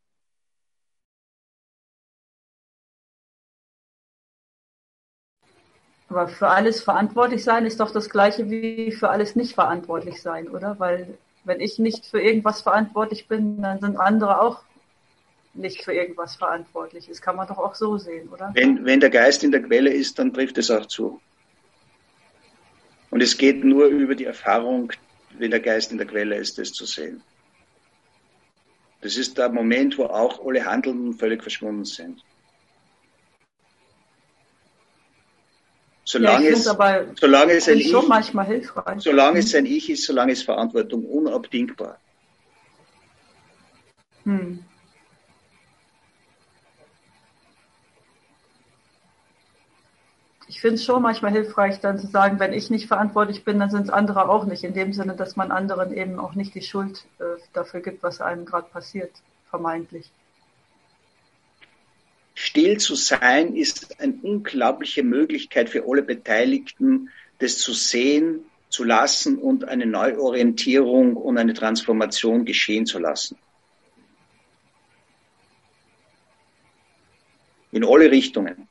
Aber für alles verantwortlich sein ist doch das Gleiche wie für alles nicht verantwortlich sein, oder? Weil wenn ich nicht für irgendwas verantwortlich bin, dann sind andere auch nicht für irgendwas verantwortlich. Das kann man doch auch so sehen, oder? Wenn der Geist in der Quelle ist, dann trifft es auch zu. Und es geht nur über die Erfahrung, wenn der Geist in der Quelle ist, das zu sehen. Das ist der Moment, wo auch alle Handelnden völlig verschwunden sind. Solange es ein Ich, schon manchmal hilfreich. Solange es ein Ich ist, solange ist Verantwortung unabdingbar. Ich finde es schon manchmal hilfreich, dann zu sagen, wenn ich nicht verantwortlich bin, dann sind es andere auch nicht. In dem Sinne, dass man anderen eben auch nicht die Schuld dafür gibt, was einem gerade passiert, vermeintlich. Still zu sein ist eine unglaubliche Möglichkeit für alle Beteiligten, das zu sehen, zu lassen und eine Neuorientierung und eine Transformation geschehen zu lassen. In alle Richtungen.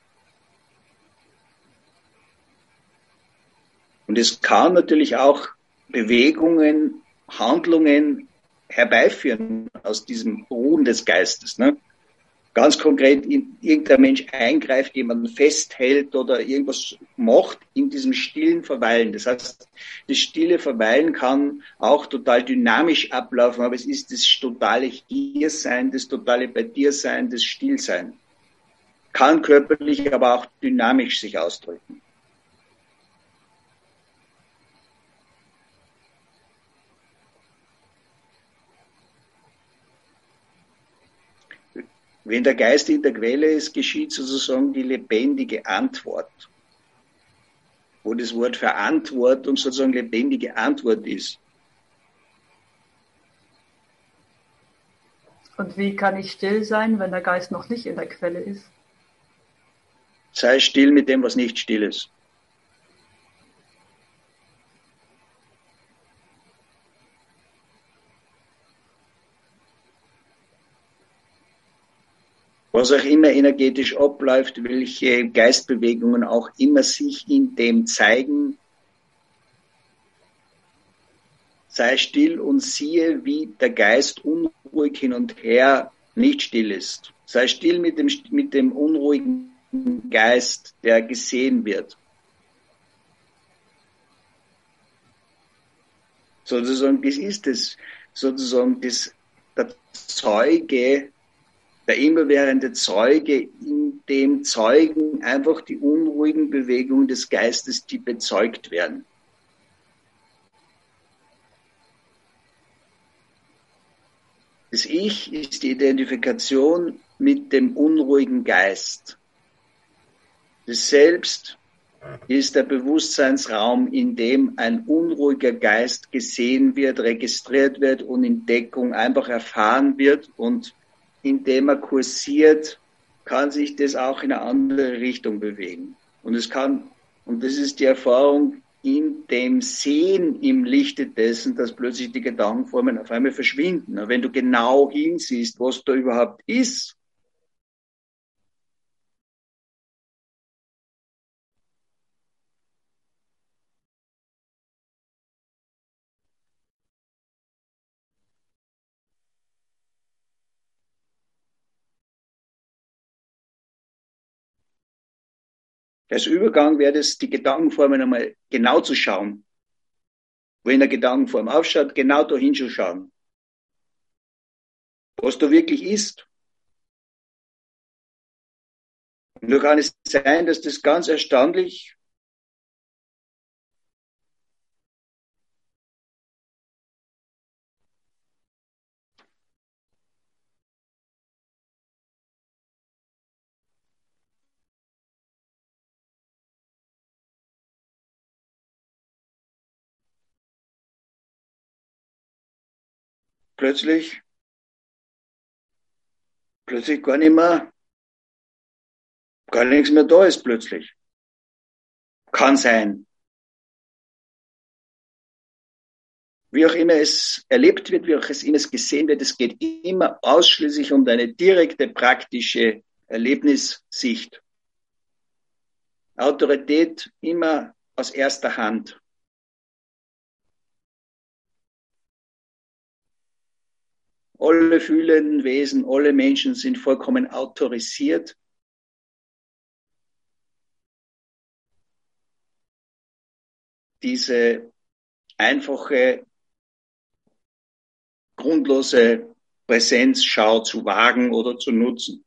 Und es kann natürlich auch Bewegungen, Handlungen herbeiführen aus diesem Ruhen des Geistes, ne? Ganz konkret, irgendein Mensch eingreift, jemanden festhält oder irgendwas macht in diesem stillen Verweilen. Das heißt, das stille Verweilen kann auch total dynamisch ablaufen, aber es ist das totale Hier-Sein, das totale bei dir sein, das Stillsein. Kann körperlich, aber auch dynamisch sich ausdrücken. Wenn der Geist in der Quelle ist, geschieht sozusagen die lebendige Antwort. Wo das Wort Verantwortung sozusagen lebendige Antwort ist. Und wie kann ich still sein, wenn der Geist noch nicht in der Quelle ist? Sei still mit dem, was nicht still ist. Was auch immer energetisch abläuft, welche Geistbewegungen auch immer sich in dem zeigen, sei still und siehe, wie der Geist unruhig hin und her nicht still ist. Sei still mit dem unruhigen Geist, der gesehen wird. Sozusagen, das ist es. Sozusagen, der Zeuge, der immerwährende Zeuge, in dem Zeugen einfach die unruhigen Bewegungen des Geistes, die bezeugt werden. Das Ich ist die Identifikation mit dem unruhigen Geist. Das Selbst ist der Bewusstseinsraum, in dem ein unruhiger Geist gesehen wird, registriert wird und in Deckung einfach erfahren wird, und indem er kursiert, kann sich das auch in eine andere Richtung bewegen. Und das ist die Erfahrung in dem Sehen im Lichte dessen, dass plötzlich die Gedankenformen auf einmal verschwinden. Wenn du genau hinsiehst, was da überhaupt ist, als Übergang wäre es, die Gedankenformen einmal genau zu schauen. Wenn eine Gedankenform aufschaut, genau da hinzuschauen. Was da wirklich ist. Und da kann es sein, dass das ganz erstaunlich plötzlich gar nichts mehr da ist plötzlich. Kann sein. Wie auch immer es erlebt wird, wie auch es immer gesehen wird, es geht immer ausschließlich um deine direkte, praktische Erlebnissicht. Autorität immer aus erster Hand. Alle fühlenden Wesen, alle Menschen sind vollkommen autorisiert. Diese einfache, grundlose Präsenzschau zu wagen oder zu nutzen.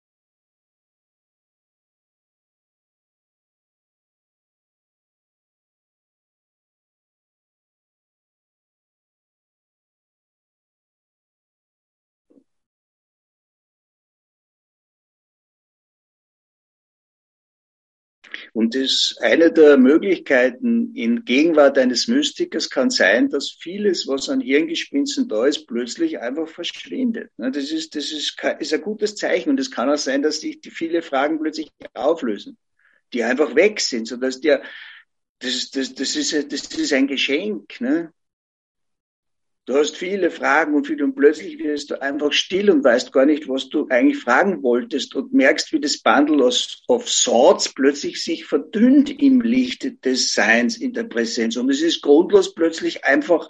Und das eine der Möglichkeiten in Gegenwart eines Mystikers kann sein, dass vieles, was an Hirngespinsten da ist, plötzlich einfach verschwindet. Das ist ein gutes Zeichen. Und es kann auch sein, dass sich die viele Fragen plötzlich auflösen, die einfach weg sind, sodass das ist ein Geschenk, ne? Du hast viele Fragen und plötzlich wirst du einfach still und weißt gar nicht, was du eigentlich fragen wolltest, und merkst, wie das Bundle of Thoughts plötzlich sich verdünnt im Lichte des Seins, in der Präsenz. Und es ist grundlos plötzlich einfach,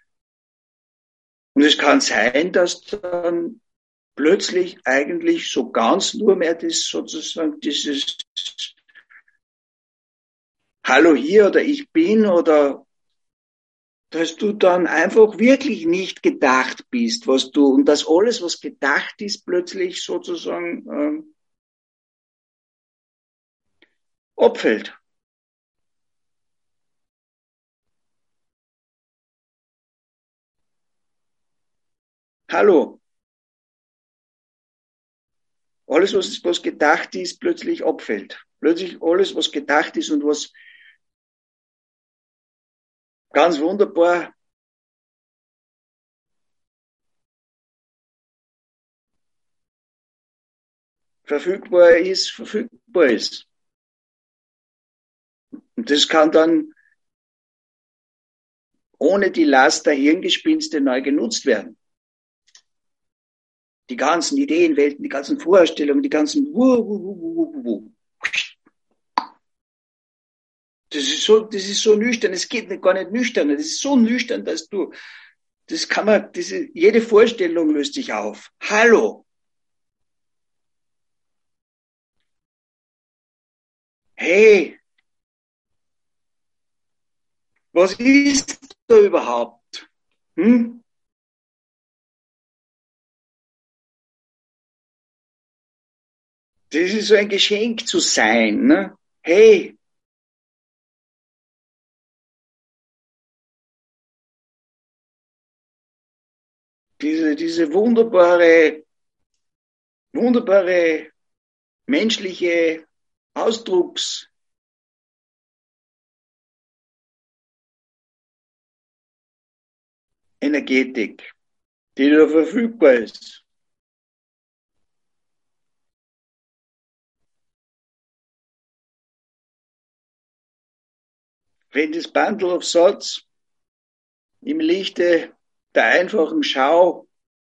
und es kann sein, dass dann plötzlich eigentlich so ganz nur mehr das sozusagen dieses Hallo hier oder ich bin, oder dass du dann einfach wirklich nicht gedacht bist, und dass alles, was gedacht ist, plötzlich sozusagen abfällt. Hallo. Alles, was gedacht ist, plötzlich abfällt. Plötzlich alles, was gedacht ist und was ganz wunderbar verfügbar ist. Und das kann dann ohne die Last der Hirngespinste neu genutzt werden. Die ganzen Ideenwelten, die ganzen Vorstellungen, die ganzen Das ist so nüchtern, es geht gar nicht nüchtern, das ist so nüchtern, dass jede Vorstellung löst sich auf. Hallo, hey, was ist da überhaupt? Hm? Das ist so ein Geschenk zu sein. Ne? Hey, diese wunderbare menschliche Ausdrucksenergetik, die da verfügbar ist. Wenn das Bundle of Thoughts im Lichte der einfachen Schau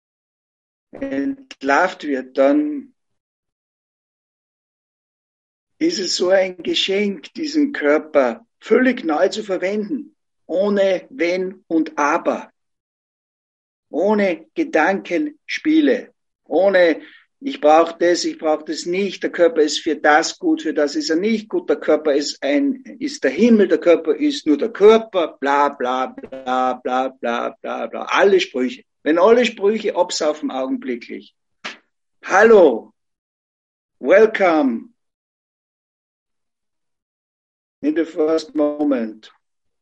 entlarvt wird, dann ist es so ein Geschenk, diesen Körper völlig neu zu verwenden, ohne Wenn und Aber, ohne Gedankenspiele, ohne ich brauche das nicht, der Körper ist für das gut, für das ist er nicht gut, der Körper ist der Himmel, der Körper ist nur der Körper, bla bla bla bla bla bla bla, alle Sprüche. Wenn alle Sprüche absaufen augenblicklich. Hallo, welcome in the first moment.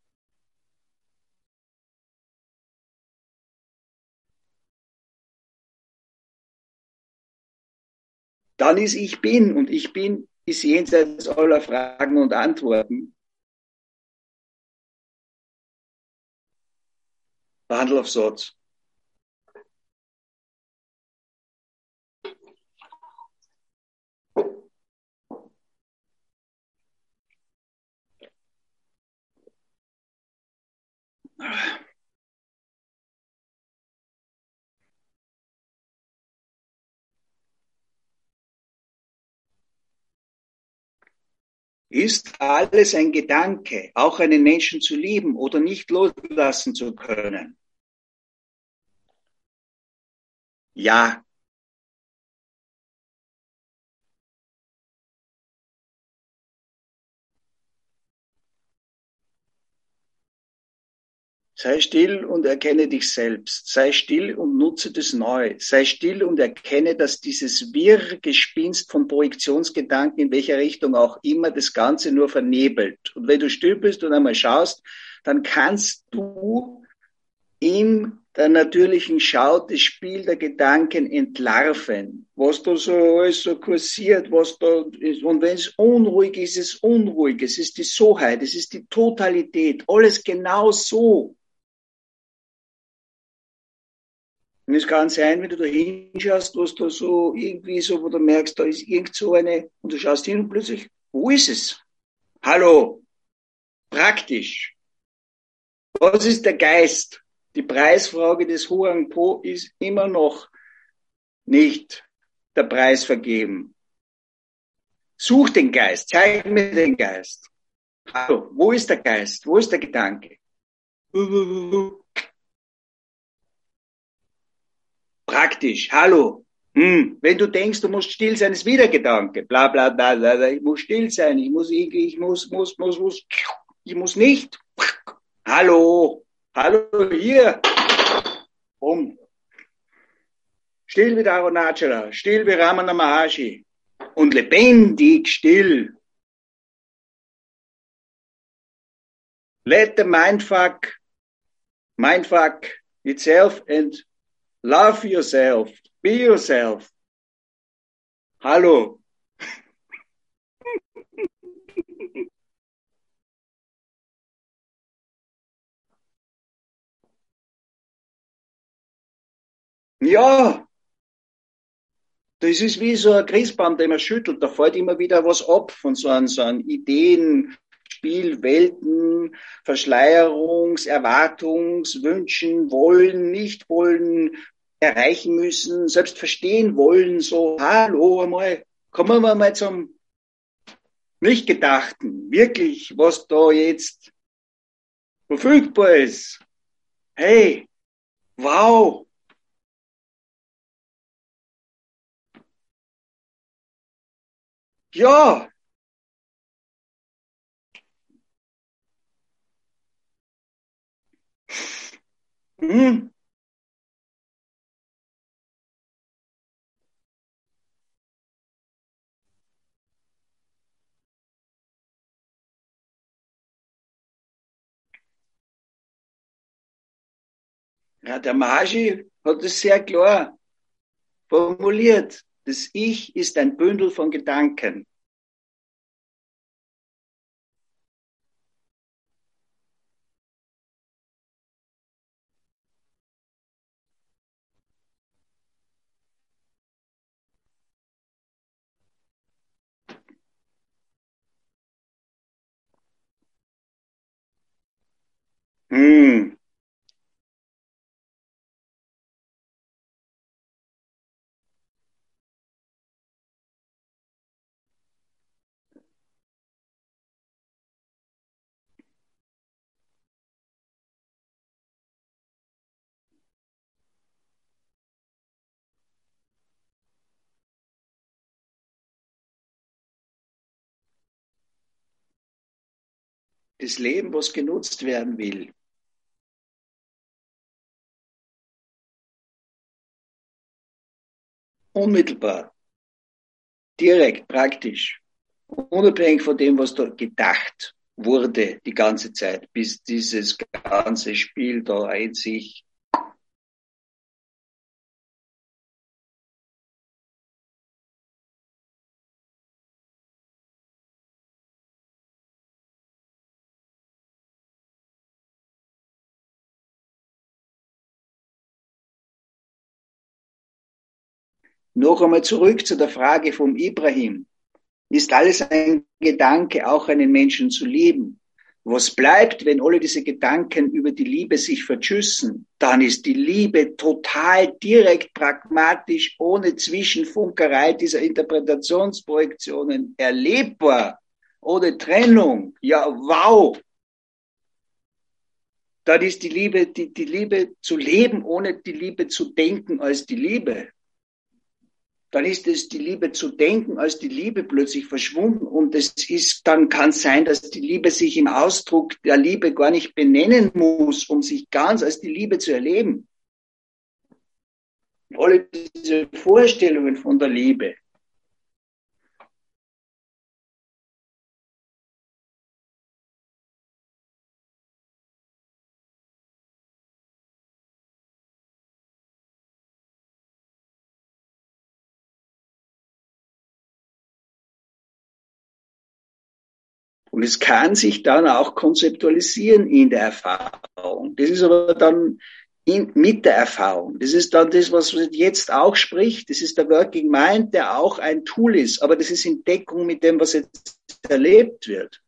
Dann ist ich bin und ich bin ist jenseits aller Fragen und Antworten. Bundle of Thoughts. Ist alles ein Gedanke, auch einen Menschen zu lieben oder nicht loslassen zu können? Ja. Sei still und erkenne dich selbst. Sei still und nutze das neu. Sei still und erkenne, dass dieses wirre Gespinst von Projektionsgedanken, in welcher Richtung auch immer, das Ganze nur vernebelt. Und wenn du still bist und einmal schaust, dann kannst du in der natürlichen Schau das Spiel der Gedanken entlarven. Was da so alles so kursiert, was da ist. Und wenn es unruhig ist, ist es unruhig. Es ist die Soheit, es ist die Totalität. Alles genau so. Und es kann sein, wenn du da hinschaust, was da so irgendwie so, wo du merkst, da ist irgend so eine, und du schaust hin und plötzlich, wo ist es? Hallo, praktisch. Was ist der Geist? Die Preisfrage des Huang Po ist immer noch nicht der Preis vergeben. Such den Geist, zeig mir den Geist. Hallo, wo ist der Geist? Wo ist der Gedanke? Praktisch, hallo. Wenn du denkst, du musst still sein, ist wieder Gedanke. Bla bla bla bla. Ich muss still sein, ich muss nicht. Hallo, hallo hier. Still wie Arunachala, still wie Ramana Maharshi und lebendig still. Let the mindfuck itself and love yourself. Be yourself. Hallo. Ja, das ist wie so ein Christbaum, den man schüttelt. Da fällt immer wieder was ab von so einem Ideenspiel, Welten, Verschleierungs-, Erwartungs-, Wünschen, Wollen, Nicht-Wollen, erreichen müssen, selbst verstehen wollen, so, hallo einmal, kommen wir mal zum Nicht-Gedachten, wirklich, was da jetzt verfügbar ist. Hey, wow. Ja, Hm? Ja, der Mahasi hat es sehr klar formuliert. Das Ich ist ein Bündel von Gedanken. Hm. Das Leben, was genutzt werden will. Unmittelbar, direkt, praktisch. Unabhängig von dem, was da gedacht wurde die ganze Zeit, bis dieses ganze Spiel da einzig. Noch einmal zurück zu der Frage vom Ibrahim. Ist alles ein Gedanke, auch einen Menschen zu lieben? Was bleibt, wenn alle diese Gedanken über die Liebe sich verschüssen? Dann ist die Liebe total direkt, pragmatisch, ohne Zwischenfunkerei dieser Interpretationsprojektionen erlebbar, ohne Trennung. Ja, wow! Dann ist die Liebe, die Liebe zu leben, ohne die Liebe zu denken als die Liebe. Dann ist es die Liebe zu denken, als die Liebe plötzlich verschwunden. Und dann kann es sein, dass die Liebe sich im Ausdruck der Liebe gar nicht benennen muss, um sich ganz als die Liebe zu erleben. Alle diese Vorstellungen von der Liebe. Und es kann sich dann auch konzeptualisieren in der Erfahrung. Das ist aber dann mit der Erfahrung. Das ist dann das, was jetzt auch spricht. Das ist der Working Mind, der auch ein Tool ist. Aber das ist in Deckung mit dem, was jetzt erlebt wird.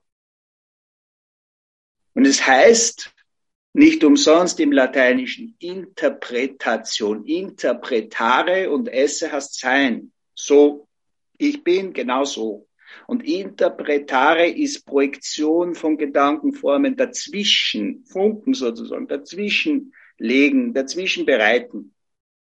Und es heißt nicht umsonst im Lateinischen Interpretation. Interpretare und esse heißt sein. So, ich bin genau so. Und interpretare ist Projektion von Gedankenformen dazwischen, Funken sozusagen, dazwischen legen, dazwischen bereiten.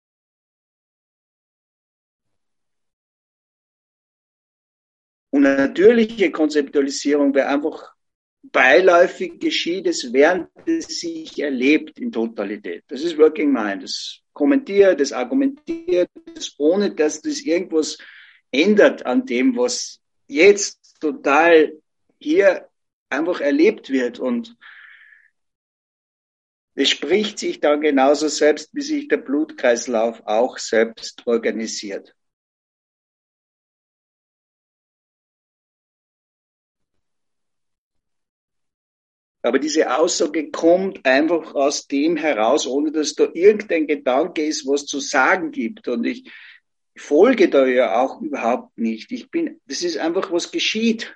Und natürliche Konzeptualisierung wäre einfach beiläufig geschieht es, während es sich erlebt in Totalität. Das ist Working Mind. Das kommentiert, das argumentiert, ohne dass das irgendwas ändert an dem, was jetzt total hier einfach erlebt wird. Und es spricht sich dann genauso selbst, wie sich der Blutkreislauf auch selbst organisiert. Aber diese Aussage kommt einfach aus dem heraus, ohne dass da irgendein Gedanke ist, was zu sagen gibt. Und ich folge da ja auch überhaupt nicht. Das ist einfach, was geschieht.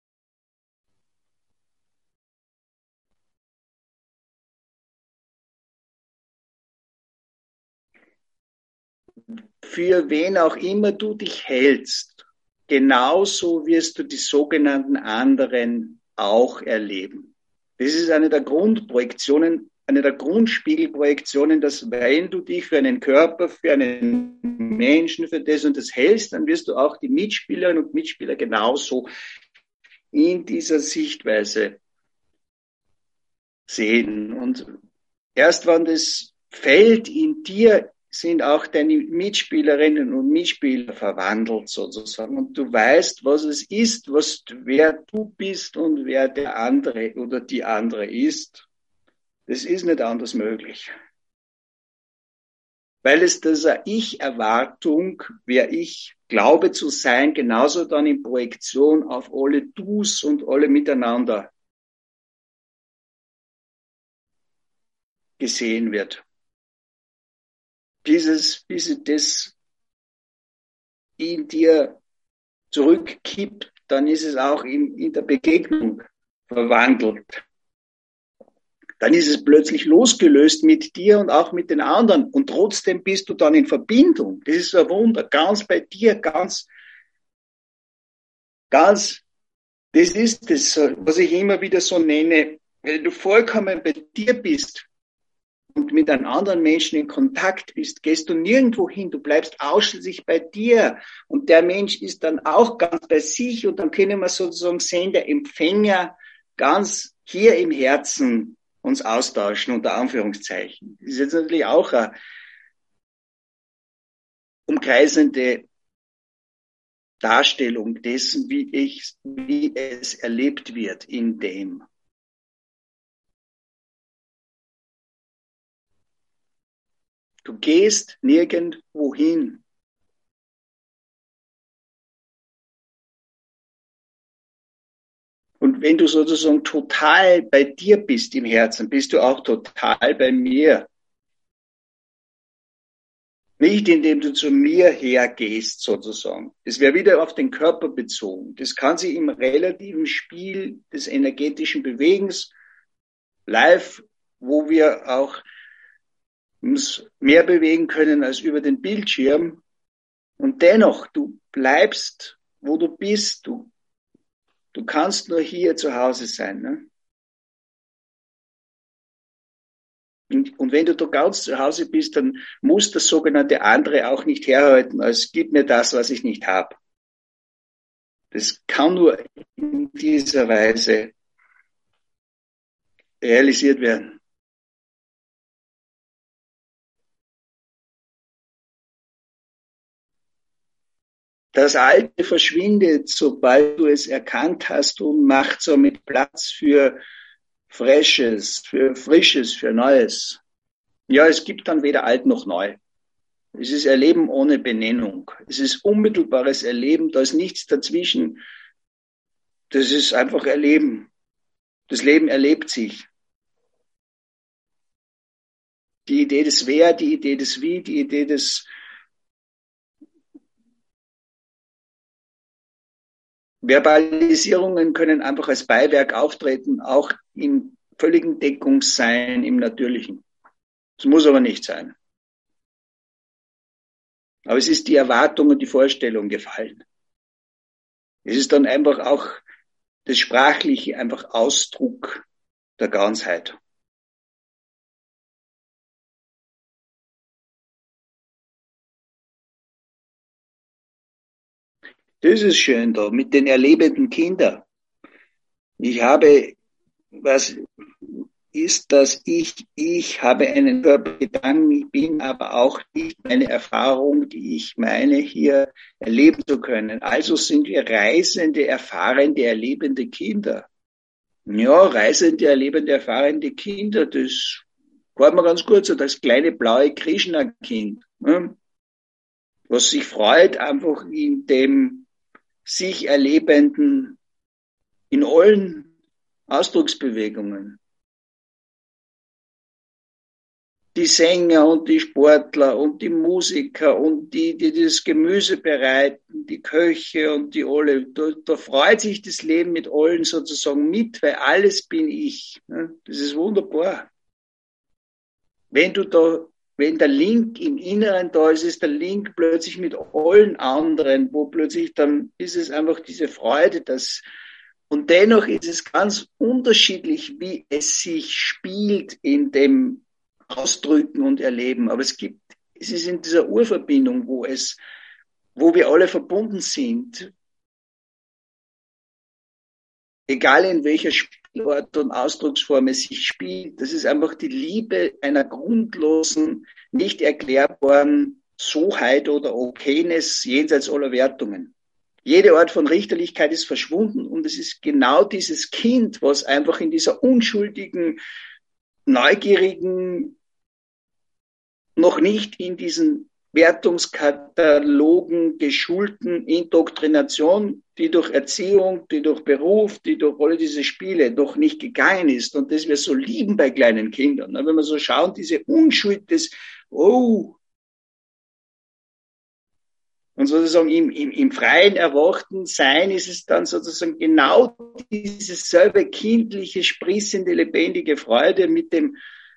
Für wen auch immer du dich hältst, genauso wirst du die sogenannten anderen auch erleben. Das ist eine der Grundprojektionen, eine der Grundspiegelprojektionen, dass wenn du dich für einen Körper, für einen Menschen, für das und das hältst, dann wirst du auch die Mitspielerinnen und Mitspieler genauso in dieser Sichtweise sehen. Und Erst wenn das Feld in dir sind auch deine Mitspielerinnen und Mitspieler verwandelt sozusagen. Und du weißt, was es ist, wer du bist und wer der andere oder die andere ist. Das ist nicht anders möglich. Weil es dieser Ich-Erwartung, wer ich glaube zu sein, genauso dann in Projektion auf alle Dus und alle miteinander gesehen wird. Bis es das in dir zurückkippt, dann ist es auch in der Begegnung verwandelt. Dann ist es plötzlich losgelöst mit dir und auch mit den anderen. Und trotzdem bist du dann in Verbindung. Das ist ein Wunder. Ganz bei dir, ganz, das ist das, was ich immer wieder so nenne. Wenn du vollkommen bei dir bist und mit einem anderen Menschen in Kontakt bist, gehst du nirgendwo hin. Du bleibst ausschließlich bei dir. Und der Mensch ist dann auch ganz bei sich. Und dann können wir sozusagen sehen, der Empfänger ganz hier im Herzen uns austauschen, unter Anführungszeichen. Das ist jetzt natürlich auch eine umkreisende Darstellung dessen, wie es erlebt wird in dem. Du gehst nirgendwo hin. Und wenn du sozusagen total bei dir bist im Herzen, bist du auch total bei mir. Nicht indem du zu mir hergehst sozusagen. Das wäre wieder auf den Körper bezogen. Das kann sich im relativen Spiel des energetischen Bewegens live, wo wir auch uns mehr bewegen können als über den Bildschirm. Und dennoch, du bleibst, wo du bist. Du kannst nur hier zu Hause sein. Ne? Und wenn du da ganz zu Hause bist, dann muss das sogenannte andere auch nicht herhalten, als gib mir das, was ich nicht habe. Das kann nur in dieser Weise realisiert werden. Das Alte verschwindet, sobald du es erkannt hast und macht somit Platz für Frisches, für Neues. Ja, es gibt dann weder alt noch neu. Es ist Erleben ohne Benennung. Es ist unmittelbares Erleben, da ist nichts dazwischen. Das ist einfach Erleben. Das Leben erlebt sich. Die Idee des Wer, die Idee des Wie, die Idee des Verbalisierungen können einfach als Beiwerk auftreten, auch in völligen Deckungssein im Natürlichen. Es muss aber nicht sein. Aber es ist die Erwartung und die Vorstellung gefallen. Es ist dann einfach auch das Sprachliche, einfach Ausdruck der Ganzheit. Das ist schön da, mit den erlebenden Kindern. Was ist das Ich habe einen Körpergedanken, ich bin aber auch nicht meine Erfahrung, die ich meine, hier erleben zu können. Also sind wir reisende, erfahrende, erlebende Kinder. Ja, reisende, erlebende, erfahrende Kinder, das geht mir ganz gut so, das kleine blaue Krishna-Kind, ne? Was sich freut einfach in dem sich Erlebenden, in allen Ausdrucksbewegungen. Die Sänger und die Sportler und die Musiker und die das Gemüse bereiten, die Köche und die alle. Da freut sich das Leben mit allen sozusagen mit, weil alles bin ich. Das ist wunderbar. Wenn der Link im Inneren da ist, ist der Link plötzlich mit allen anderen, wo plötzlich dann ist es einfach diese Freude, und dennoch ist es ganz unterschiedlich, wie es sich spielt in dem Ausdrücken und Erleben. Aber es ist in dieser Urverbindung, wo wir alle verbunden sind. egal in welcher Spielart und Ausdrucksform es sich spielt, das ist einfach die Liebe einer grundlosen, nicht erklärbaren Soheit oder Okayness jenseits aller Wertungen. Jede Art von Richterlichkeit ist verschwunden und es ist genau dieses Kind, was einfach in dieser unschuldigen, neugierigen, noch nicht in diesen Wertungskatalogen geschulten Indoktrination, die durch Erziehung, die durch Beruf, die durch alle diese Spiele noch nicht gegangen ist und das wir so lieben bei kleinen Kindern. Wenn wir so schauen, diese Unschuld des, oh, und sozusagen im freien, erwachten Sein ist es dann sozusagen genau diese selbe kindliche, sprießende, lebendige Freude mit dem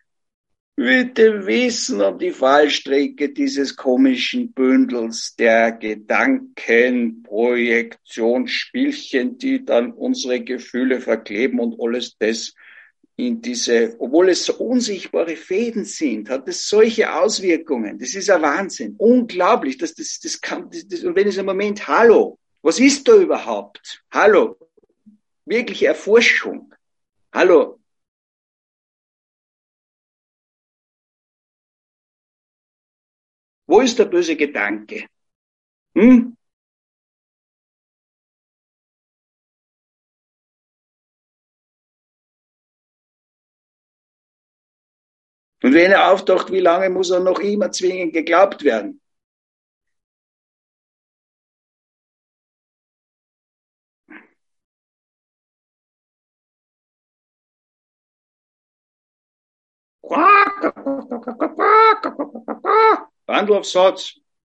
Wissen um die Fallstrecke dieses komischen Bündels der Gedanken, Projektionsspielchen, die dann unsere Gefühle verkleben und alles das in diese, obwohl es so unsichtbare Fäden sind, hat es solche Auswirkungen. Das ist ein Wahnsinn. Unglaublich. Das kann, und wenn es im Moment, hallo, was ist da überhaupt? Hallo, wirkliche Erforschung. Hallo. Wo ist der böse Gedanke? Hm? Und wenn er auftaucht, wie lange muss er noch immer zwingend geglaubt werden? Bahnhofssatz.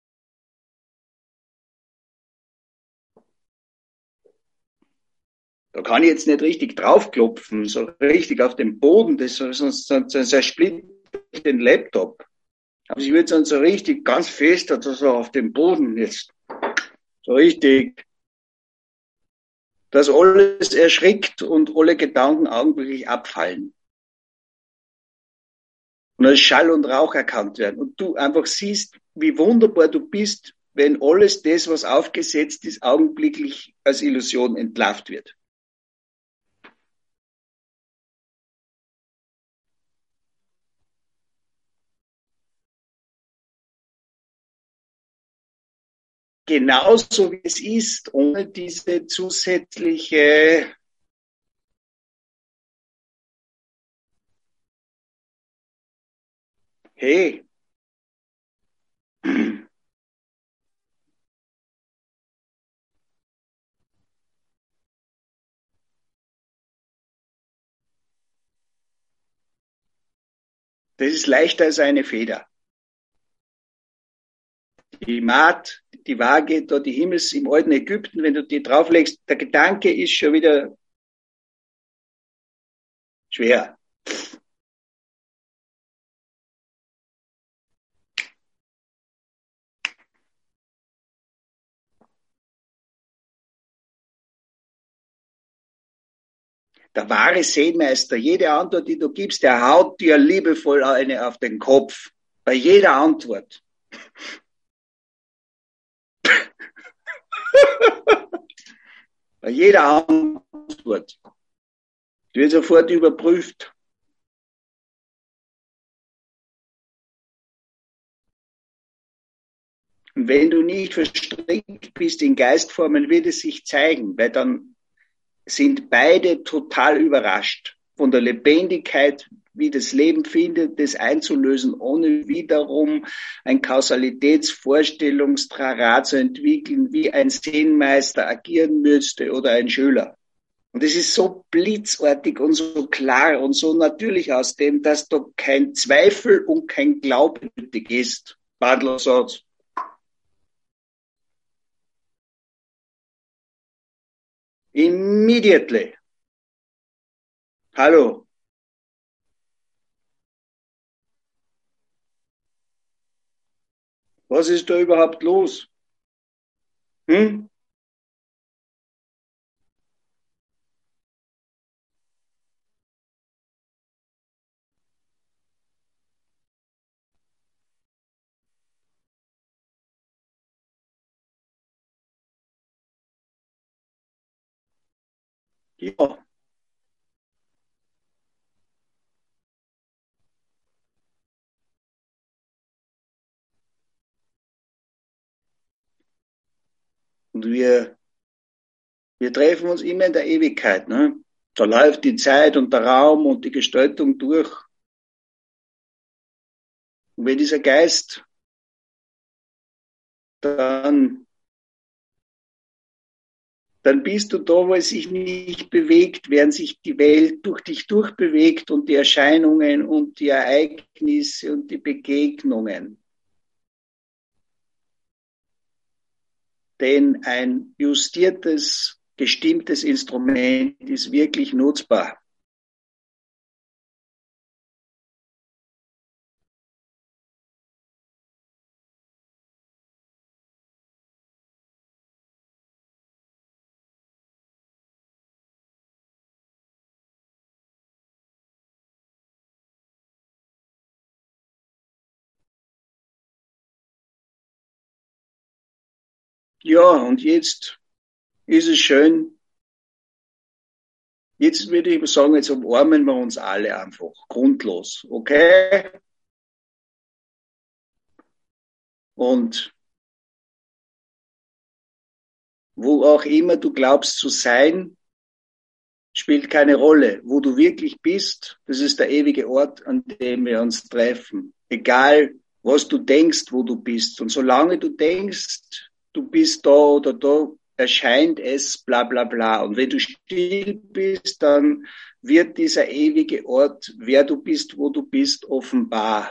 Da kann ich jetzt nicht richtig draufklopfen, so richtig auf den Boden, sonst zersplittert den Laptop. Aber ich würde dann so richtig ganz fest, also so auf dem Boden jetzt, so richtig, dass alles erschrickt und alle Gedanken augenblicklich abfallen. Und als Schall und Rauch erkannt werden. Und du einfach siehst, wie wunderbar du bist, wenn alles das, was aufgesetzt ist, augenblicklich als Illusion entlarvt wird. Genauso wie es ist, ohne diese zusätzliche Hey, das ist leichter als eine Feder. Die Maat, die Waage, da die Himmels im alten Ägypten, wenn du die drauflegst, der Gedanke ist schon wieder schwer. Der wahre Seemeister, jede Antwort, die du gibst, der haut dir liebevoll eine auf den Kopf. Bei jeder Antwort. Bei jeder Antwort. Die wird sofort überprüft. Und wenn du nicht verstrickt bist in Geistformen, wird es sich zeigen, weil dann sind beide total überrascht von der Lebendigkeit, wie das Leben findet, das einzulösen, ohne wiederum ein Kausalitätsvorstellungstrara zu entwickeln, wie ein Zen-Meister agieren müsste oder ein Schüler. Und es ist so blitzartig und so klar und so natürlich aus dem, dass da kein Zweifel und kein Glaube nötig ist. Badler sagt. Immediately. Hallo. Was ist da überhaupt los? Hm? Ja. Und wir treffen uns immer in der Ewigkeit. Ne? Da läuft die Zeit und der Raum und die Gestaltung durch. Und wenn dieser Geist dann, dann bist du da, wo es sich nicht bewegt, während sich die Welt durch dich durchbewegt und die Erscheinungen und die Ereignisse und die Begegnungen. Denn ein justiertes, gestimmtes Instrument ist wirklich nutzbar. Ja, und jetzt ist es schön. Jetzt würde ich sagen, jetzt umarmen wir uns alle einfach, grundlos, okay? Und wo auch immer du glaubst zu sein, spielt keine Rolle. Wo du wirklich bist, das ist der ewige Ort, an dem wir uns treffen. Egal, was du denkst, wo du bist. Und solange du denkst, du bist da oder da, erscheint es bla bla bla. Und wenn du still bist, dann wird dieser ewige Ort, wer du bist, wo du bist, offenbar.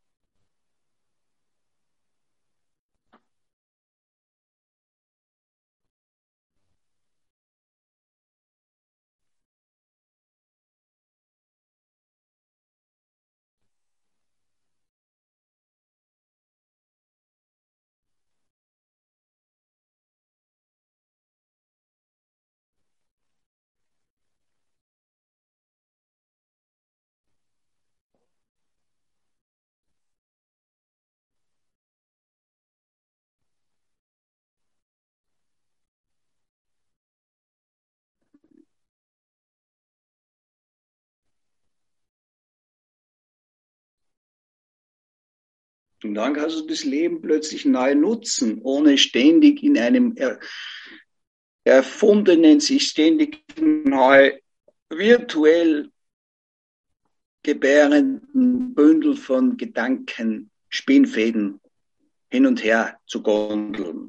Und dann kannst du das Leben plötzlich neu nutzen, ohne ständig in einem erfundenen, sich ständig neu virtuell gebärenden Bündel von Gedanken, Spinnfäden hin und her zu gondeln.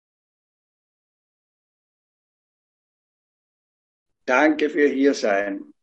Danke für Hiersein.